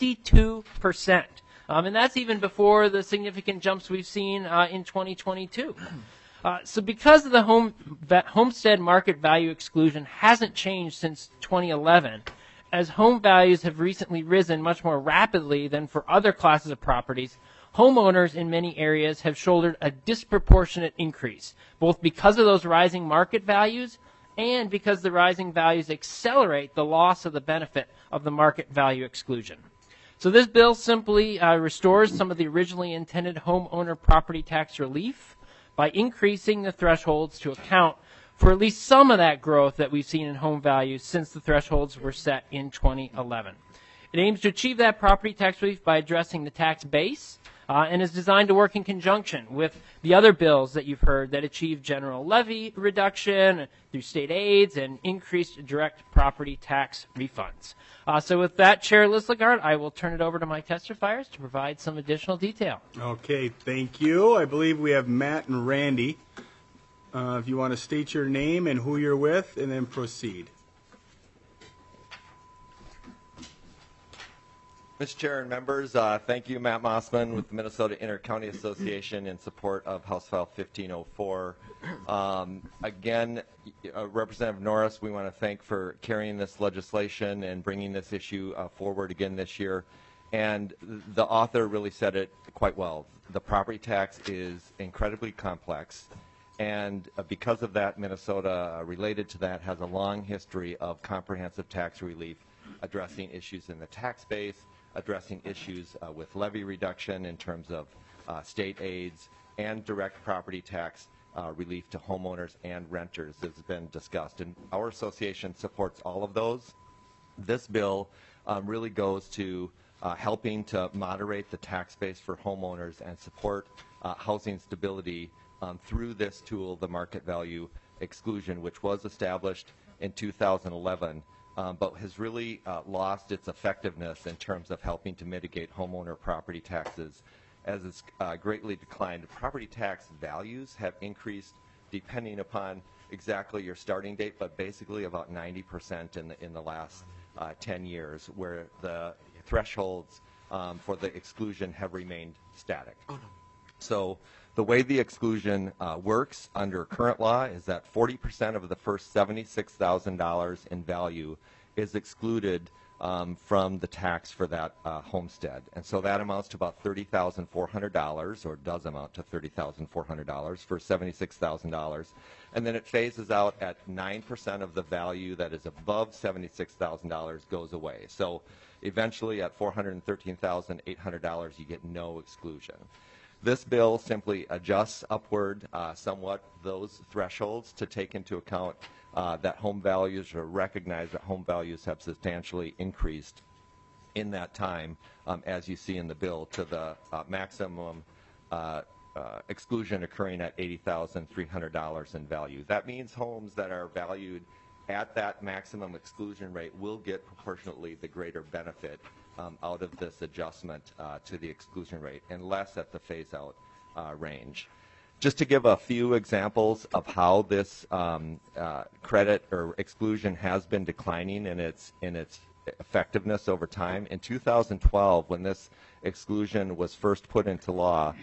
62%. And that's even before the significant jumps we've seen in 2022. So because of the homestead market value exclusion hasn't changed since 2011, as home values have recently risen much more rapidly than for other classes of properties, homeowners in many areas have shouldered a disproportionate increase, both because of those rising market values and because the rising values accelerate the loss of the benefit of the market value exclusion. So this bill simply restores some of the originally intended homeowner property tax relief by increasing the thresholds to account for at least some of that growth that we've seen in home values since the thresholds were set in 2011. It aims to achieve that property tax relief by addressing the tax base and is designed to work in conjunction with the other bills that you've heard that achieve general levy reduction through state aids and increased direct property tax refunds. So with that, Chair Liz Lagarde, I will turn it over to my testifiers to provide some additional detail. Okay, thank you. I believe we have Matt and Randy. If you want to state your name and who you're with, and then proceed. Mr. Chair and members, thank you, Matt Mossman with the Minnesota Inter-County Association in support of House File 1504. Again, Representative Norris, we want to thank for carrying this legislation and bringing this issue forward again this year. And the author really said it quite well. The property tax is incredibly complex. And because of that, Minnesota, related to that, has a long history of comprehensive tax relief, addressing issues in the tax base, addressing issues with levy reduction in terms of state aids, and direct property tax relief to homeowners and renters has been discussed. And our association supports all of those. This bill really goes to helping to moderate the tax base for homeowners and support housing stability through this tool, the market value exclusion, which was established in 2011. But has really lost its effectiveness in terms of helping to mitigate homeowner property taxes as it's greatly declined. Property tax values have increased depending upon exactly your starting date, but basically about 90% in the last 10 years, where the thresholds for the exclusion have remained static. So the way the exclusion works under current law is that 40% of the first $76,000 in value is excluded from the tax for that homestead. And so that amounts to about $30,400, or does amount to $30,400 for $76,000. And then it phases out at 9% of the value that is above $76,000 goes away. So eventually at $413,800, you get no exclusion. This bill simply adjusts upward somewhat those thresholds to take into account that home values, or recognize that home values have substantially increased in that time, as you see in the bill, to the maximum exclusion occurring at $80,300 in value. That means homes that are valued at that maximum exclusion rate will get proportionately the greater benefit out of this adjustment to the exclusion rate, and less at the phase-out range. Just to give a few examples of how this credit or exclusion has been declining in its effectiveness over time. In 2012, when this exclusion was first put into law,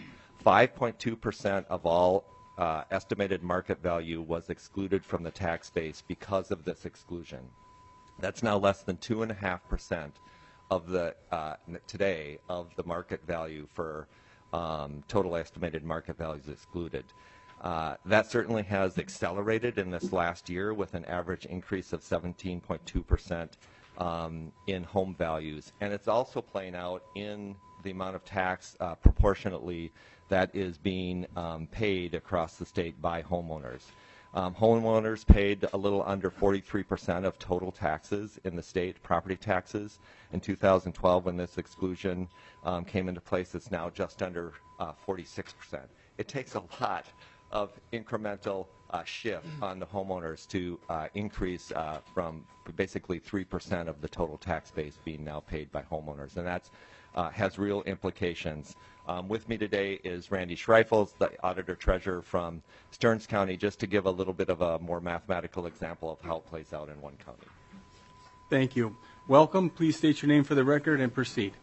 5.2% of all estimated market value was excluded from the tax base because of this exclusion. That's now less than 2.5% of the today of the market value for total estimated market values excluded. That certainly has accelerated in this last year with an average increase of 17.2% in home values. And it's also playing out in the amount of tax proportionately that is being paid across the state by homeowners. Homeowners paid a little under 43% of total taxes in the state, property taxes. In 2012, when this exclusion came into place, it's now just under 46%. It takes a lot of incremental shift on the homeowners to increase from basically 3% of the total tax base being now paid by homeowners. And that has real implications. With me today is Randy Schreifels, the Auditor Treasurer from Stearns County, just to give a little bit of a more mathematical example of how it plays out in one county. Thank you. Welcome. Please state your name for the record and proceed.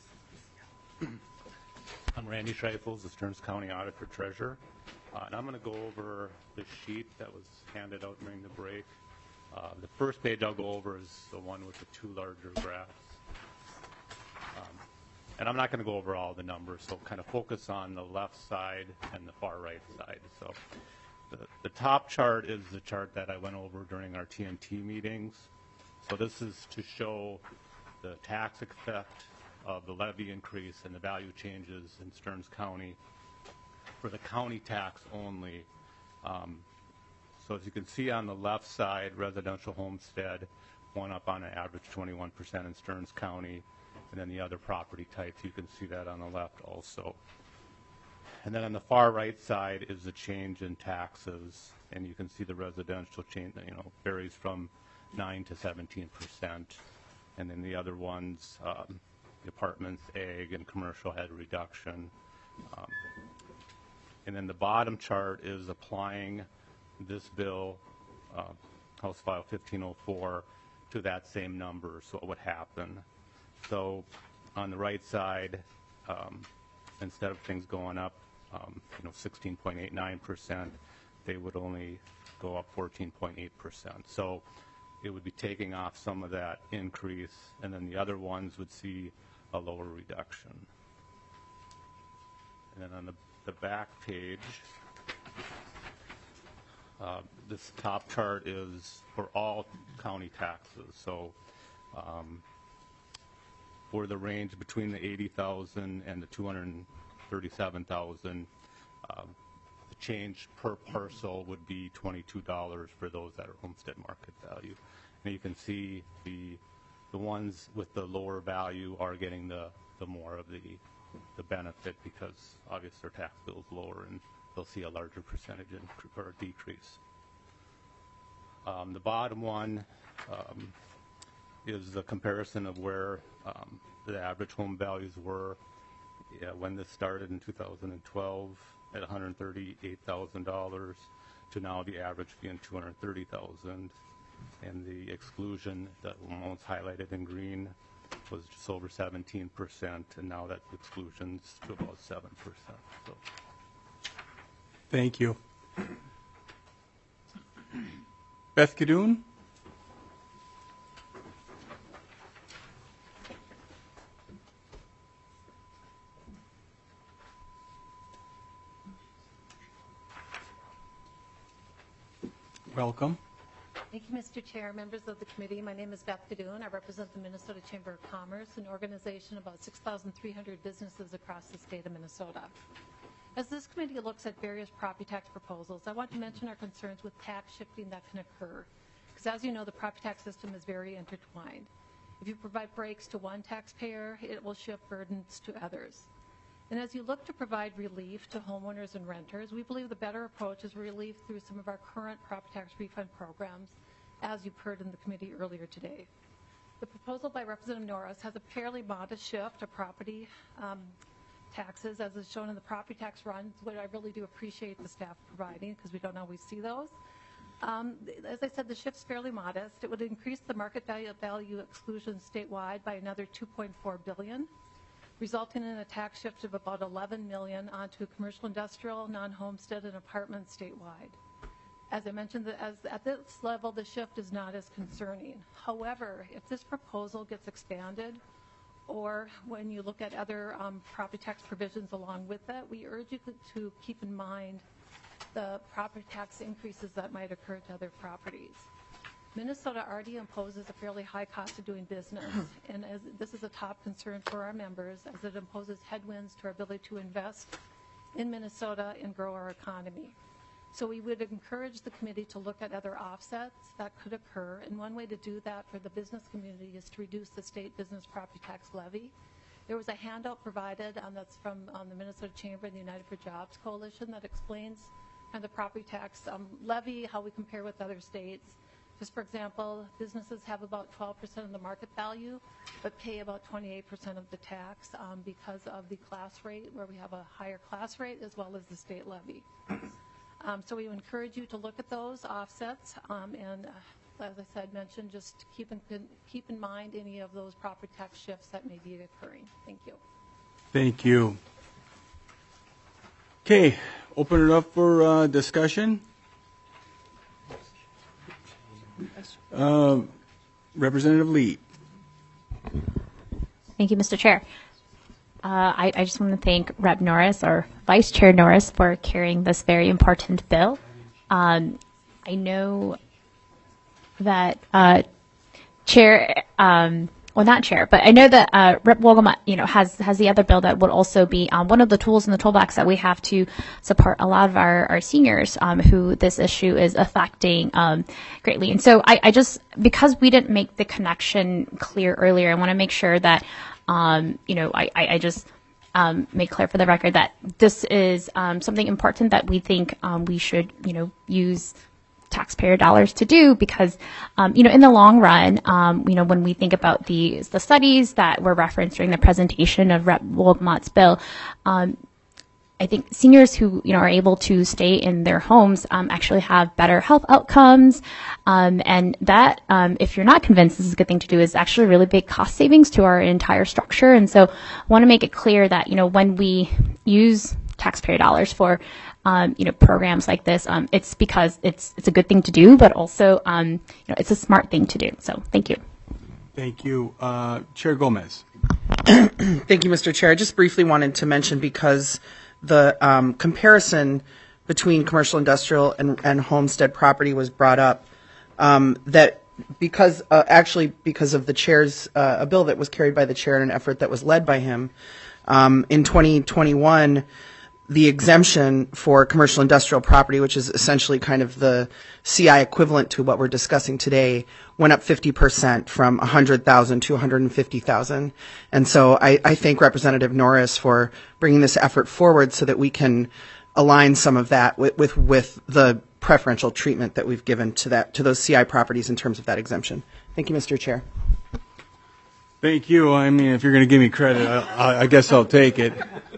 I'm Randy Schreifels, the Stearns County Auditor Treasurer. And I'm going to go over the sheet that was handed out during the break. The first page I'll go over is the one with the two larger graphs. And I'm not going to go over all the numbers, so kind of focus on the left side and the far right side. So the top chart is the chart that I went over during our TNT meetings. So this is to show the tax effect of the levy increase and the value changes in Stearns County for the county tax only. So as you can see on the left side, residential homestead went up on an average 21% in Stearns County. And then the other property types, you can see that on the left also. And then on the far right side is the change in taxes, and you can see the residential change, varies from 9 to 17%. And then the other ones, the apartments, ag, and commercial had a reduction. And then the bottom chart is applying this bill, House File 1504, to that same number. So what would happen? So on the right side, instead of things going up, 16.89%, they would only go up 14.8%. So it would be taking off some of that increase, and then the other ones would see a lower reduction. And then on the back page, this top chart is for all county taxes. So for the range between the 80,000 and the 237,000, the change per parcel would be $22 for those that are homestead market value. And you can see the ones with the lower value are getting the more of the benefit, because obviously their tax bill is lower and they'll see a larger percentage or decrease. The bottom one is the comparison of where the average home values were when this started in 2012 at $138,000 to now the average being $230,000, and the exclusion, that one's highlighted in green, was just over 17%, and now that exclusion's to about 7%. So. Thank you. Beth Kadoon? Welcome. Thank you, Mr. Chair, members of the committee. My name is Beth Kadoon. I represent the Minnesota Chamber of Commerce, an organization of about 6,300 businesses across the state of Minnesota. As this committee looks at various property tax proposals, I want to mention our concerns with tax shifting that can occur. Because as you know, the property tax system is very intertwined. If you provide breaks to one taxpayer, it will shift burdens to others. And as you look to provide relief to homeowners and renters, we believe the better approach is relief through some of our current property tax refund programs, as you've heard in the committee earlier today. The proposal by Representative Norris has a fairly modest shift to property taxes, as is shown in the property tax runs, which I really do appreciate the staff providing, because we don't always see those. As I said, the shift's fairly modest. It would increase the market value exclusion statewide by another $2.4 billion, resulting in a tax shift of about $11 million onto commercial, industrial, non-homestead, and apartments statewide. As I mentioned, at this level, the shift is not as concerning. However, if this proposal gets expanded, or when you look at other property tax provisions along with that, we urge you to keep in mind the property tax increases that might occur to other properties. Minnesota already imposes a fairly high cost of doing business, and as this is a top concern for our members, as it imposes headwinds to our ability to invest in Minnesota and grow our economy. So we would encourage the committee to look at other offsets that could occur, and one way to do that for the business community is to reduce the state business property tax levy. There was a handout provided that's from the Minnesota Chamber and the United for Jobs Coalition that explains the property tax levy, how we compare with other states. Just for example, businesses have about 12% of the market value, but pay about 28% of the tax because of the class rate, where we have a higher class rate as well as the state levy. So we encourage you to look at those offsets, and as I said, mentioned, just keep in mind any of those property tax shifts that may be occurring. Thank you. Thank you. Okay, open it up for discussion. Representative Lee. Thank you, Mr. Chair. I just want to thank Rep. Norris, or Vice Chair Norris, for carrying this very important bill. I know that Chair, well, not Chair, but I know that Rep. Wolgamott, has the other bill that would also be one of the tools in the toolbox that we have to support a lot of our seniors who this issue is affecting greatly. And so I just, because we didn't make the connection clear earlier, I want to make sure that I just make clear for the record that this is something important that we think we should, use taxpayer dollars to do, because, in the long run, when we think about the studies that were referenced during the presentation of Rep. Wolgamott's bill, I think seniors who are able to stay in their homes actually have better health outcomes, and that if you're not convinced this is a good thing to do, is actually really big cost savings to our entire structure. And so I want to make it clear that when we use taxpayer dollars for programs like this, it's because it's a good thing to do, but also it's a smart thing to do. So thank you. Thank you, Chair Gomez. Thank you, Mr. Chair. I just briefly wanted to mention, because the comparison between commercial, industrial, and homestead property was brought up, that because of the chair's a bill that was carried by the chair in an effort that was led by him in 2021, the exemption for commercial industrial property, which is essentially kind of the CI equivalent to what we're discussing today, went up 50% from 100,000 to 150,000. And so I thank Representative Norris for bringing this effort forward so that we can align some of that with the preferential treatment that we've given to those CI properties in terms of that exemption. Thank you, Mr. Chair. Thank you. I mean, if you're going to give me credit, I guess I'll take it.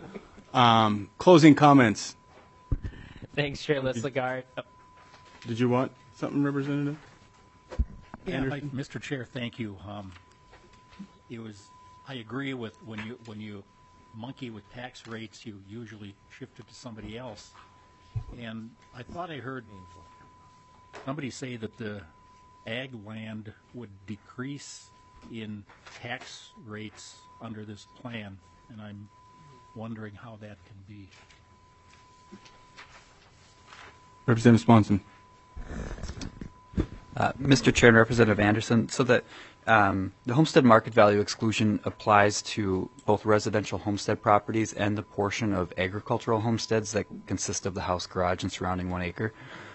Closing comments. Thanks, Chair Lagarde. Did you want something, Representative? Yeah, Mr. Chair, thank you. It was I agree with when you monkey with tax rates, you usually shift it to somebody else. And I thought I heard somebody say that the ag land would decrease in tax rates under this plan, and I'm wondering how that can be. Representative Swanson. Mr. Chair and Representative Anderson, so that the homestead market value exclusion applies to both residential homestead properties and the portion of agricultural homesteads that consist of the house, garage, and surrounding 1 acre.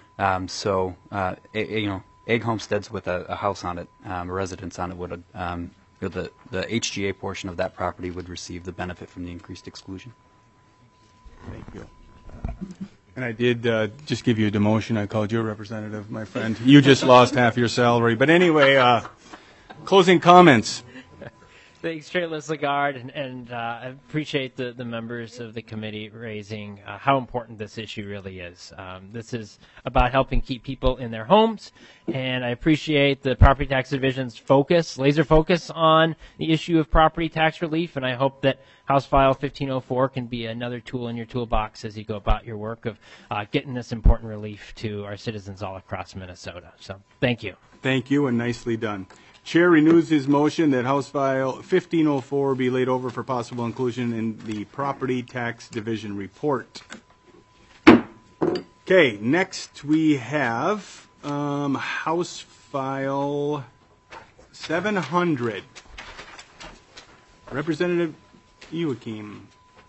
Egg homesteads with a house on it, a residence on it, would the HGA portion of that property would receive the benefit from the increased exclusion. Thank you. And I did just give you a demotion. I called you a representative, my friend. You just lost half your salary. But anyway, closing comments. Thanks, Chair Liz Lagarde, and I appreciate the members of the committee raising how important this issue really is. This is about helping keep people in their homes, and I appreciate the Property Tax Division's focus, laser focus on the issue of property tax relief, and I hope that House File 1504 can be another tool in your toolbox as you go about your work of getting this important relief to our citizens all across Minnesota. So thank you. Thank you, and nicely done. Chair renews his motion that House File 1504 be laid over for possible inclusion in the Property Tax Division report. Okay, next we have House File 700. Representative Joachim.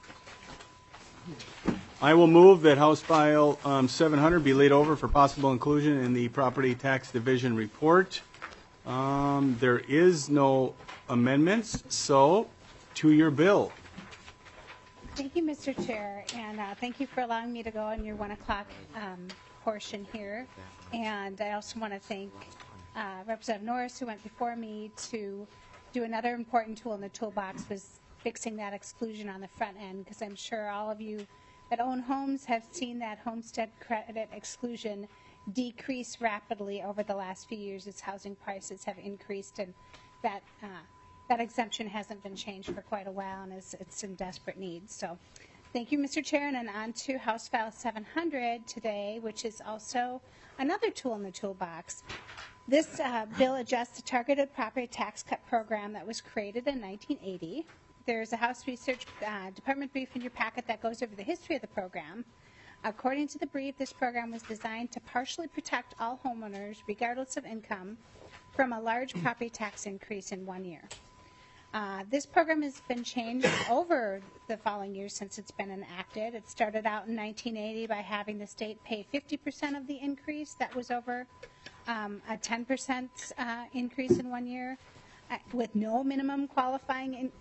I will move that House File 700 be laid over for possible inclusion in the Property Tax Division report. There is no amendments, so to your bill. Thank you, Mr. Chair, and thank you for allowing me to go on your 1 o'clock portion here. And I also want to thank Representative Norris, who went before me to do another important tool in the toolbox, was fixing that exclusion on the front end, because I'm sure all of you that own homes have seen that homestead credit exclusion decrease rapidly over the last few years as housing prices have increased, and that exemption hasn't been changed for quite a while, and it's in desperate need. So thank you, Mr. Chair, and on to House File 700 today, which is also another tool in the toolbox. This bill adjusts the targeted property tax cut program that was created in 1980. There's a House Research Department brief in your packet that goes over the history of the program. According to the brief, this program was designed to partially protect all homeowners, regardless of income, from a large property tax increase in 1 year. This program has been changed over the following years since it's been enacted. It started out in 1980 by having the state pay 50% of the increase. That was over a 10% increase in 1 year, with no minimum qualifying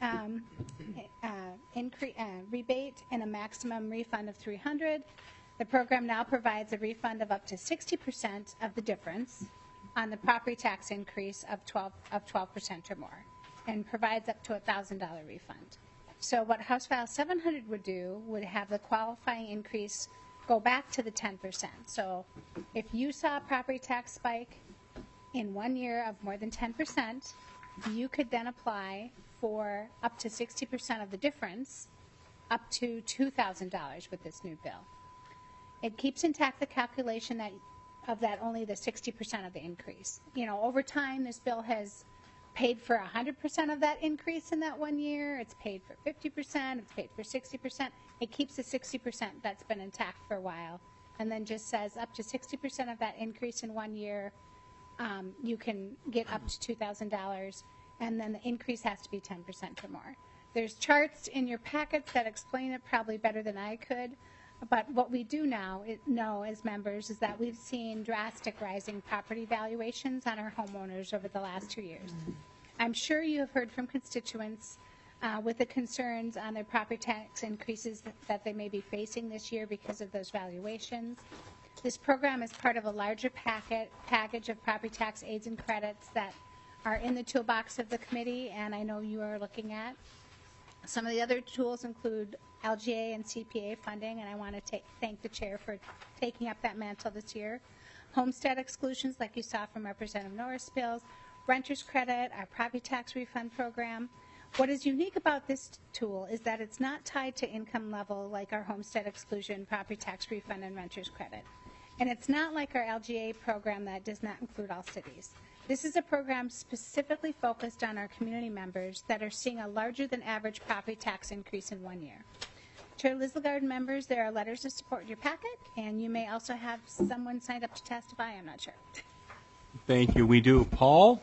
rebate and a maximum refund of $300. The program now provides a refund of up to 60% of the difference on the property tax increase of 12% or more, and provides up to a $1,000 refund. So what House File 700 would do would have the qualifying increase go back to the 10%. So if you saw a property tax spike in 1 year of more than 10%, you could then apply for up to 60% of the difference, up to $2,000 with this new bill. It keeps intact the calculation that only the 60% of the increase. You know, over time, this bill has paid for 100% of that increase in that 1 year. It's paid for 50%. It's paid for 60%. It keeps the 60% that's been intact for a while, and then just says up to 60% of that increase in 1 year, you can get up to $2,000, and then the increase has to be 10% or more. There's charts in your packets that explain it probably better than I could, but what we do now know as members is that we've seen drastic rising property valuations on our homeowners over the last 2 years. I'm sure you have heard from constituents with the concerns on their property tax increases that they may be facing this year because of those valuations. This program is part of a larger package of property tax aids and credits that are in the toolbox of the committee, and I know you are looking at. Some of the other tools include LGA and CPA funding, and I want to thank the chair for taking up that mantle this year. Homestead exclusions, like you saw from Representative Norris' bills, renter's credit, our property tax refund program. What is unique about this tool is that it's not tied to income level like our homestead exclusion, property tax refund, and renter's credit. And it's not like our LGA program that does not include all cities. This is a program specifically focused on our community members that are seeing a larger than average property tax increase in 1 year. Chair Lizagard members, there are letters of support in your packet, and you may also have someone signed up to testify. I'm not sure. Thank you. We do. Paul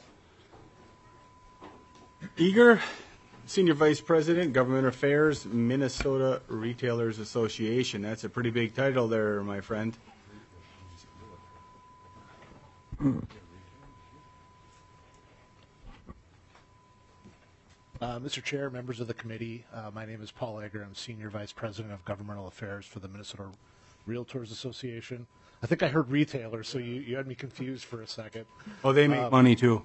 Eager, Senior Vice President, Government Affairs, Minnesota Retailers Association. That's a pretty big title there, my friend. Mr. Chair, members of the committee, my name is Paul Egger. I'm Senior Vice President of Governmental Affairs for the Minnesota Realtors Association. I think I heard retailers, so you had me confused for a second. Oh, they make money too.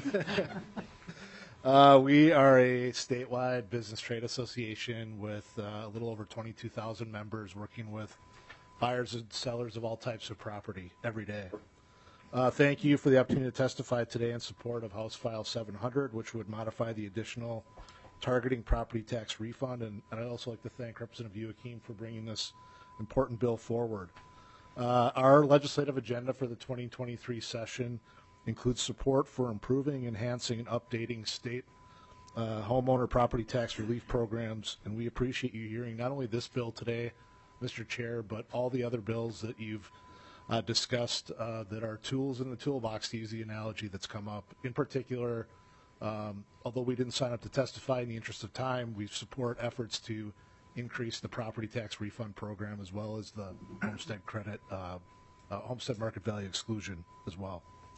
We are a statewide business trade association with a little over 22,000 members working with buyers and sellers of all types of property every day. Thank you for the opportunity to testify today in support of House File 700, which would modify the additional targeting property tax refund. And I'd also like to thank Representative Joachim for bringing this important bill forward. Our legislative agenda for the 2023 session includes support for improving, enhancing, and updating state homeowner property tax relief programs. And we appreciate you hearing not only this bill today, Mr. Chair, but all the other bills that you've discussed that are tools in the toolbox, to use the analogy that's come up. In particular, although we didn't sign up to testify in the interest of time, we support efforts to increase the property tax refund program as well as the homestead credit, homestead market value exclusion as well.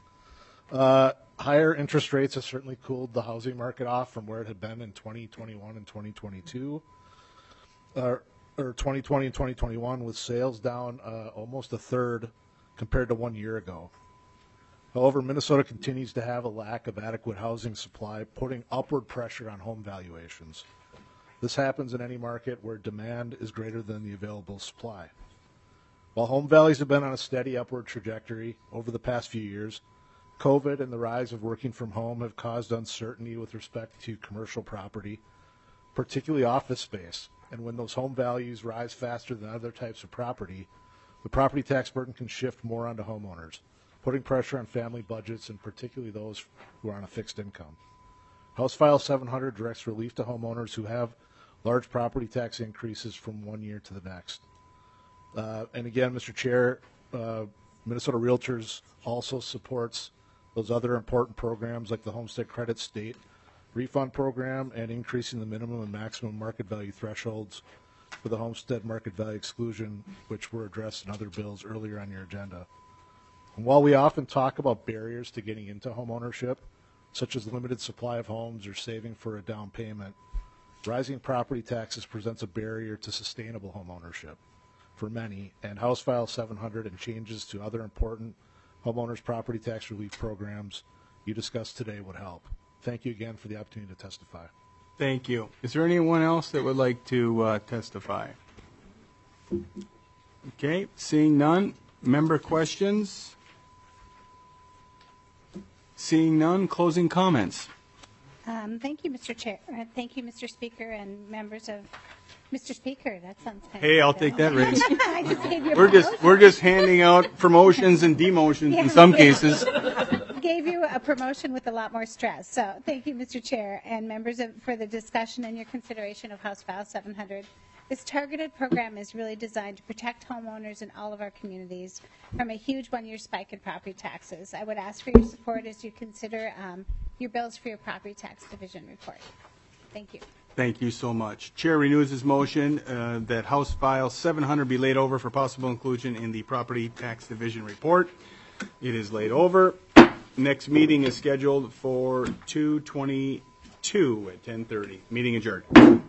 Higher interest rates have certainly cooled the housing market off from where it had been in 2021 and 2022. Or 2020 and 2021, with sales down almost a third compared to 1 year ago. However, Minnesota continues to have a lack of adequate housing supply, putting upward pressure on home valuations. This happens in any market where demand is greater than the available supply. While home values have been on a steady upward trajectory over the past few years, COVID and the rise of working from home have caused uncertainty with respect to commercial property, particularly office space. And when those home values rise faster than other types of property, the property tax burden can shift more onto homeowners, putting pressure on family budgets and particularly those who are on a fixed income. House File 700 directs relief to homeowners who have large property tax increases from 1 year to the next. And again, Mr. Chair, Minnesota Realtors also supports those other important programs like the Homestead Credit State Refund Program and increasing the minimum and maximum market value thresholds for the homestead market value exclusion, which were addressed in other bills earlier on your agenda. And while we often talk about barriers to getting into home ownership, such as limited supply of homes or saving for a down payment, rising property taxes presents a barrier to sustainable home ownership for many, and House File 700 and changes to other important homeowners property tax relief programs you discussed today would help. Thank you again for the opportunity to testify. Thank you. Is there anyone else that would like to testify? Okay, seeing none. Member questions? Seeing none, closing comments. Thank you, Mr. Chair. Thank you, Mr. Speaker, and members of Mr. Speaker. That sounds kind Hey, of I'll take that raise. I just gave you a We're just handing out promotions and demotions in some cases. Gave you a promotion with a lot more stress. So thank you, Mr. Chair, and members for the discussion and your consideration of House File 700. This targeted program is really designed to protect homeowners in all of our communities from a huge one-year spike in property taxes. I would ask for your support as you consider your bills for your property tax division report. Thank you. Thank you so much. Chair renews his motion that House File 700 be laid over for possible inclusion in the property tax division report. It is laid over. Next meeting is scheduled for 2/22 at 10:30. Meeting adjourned.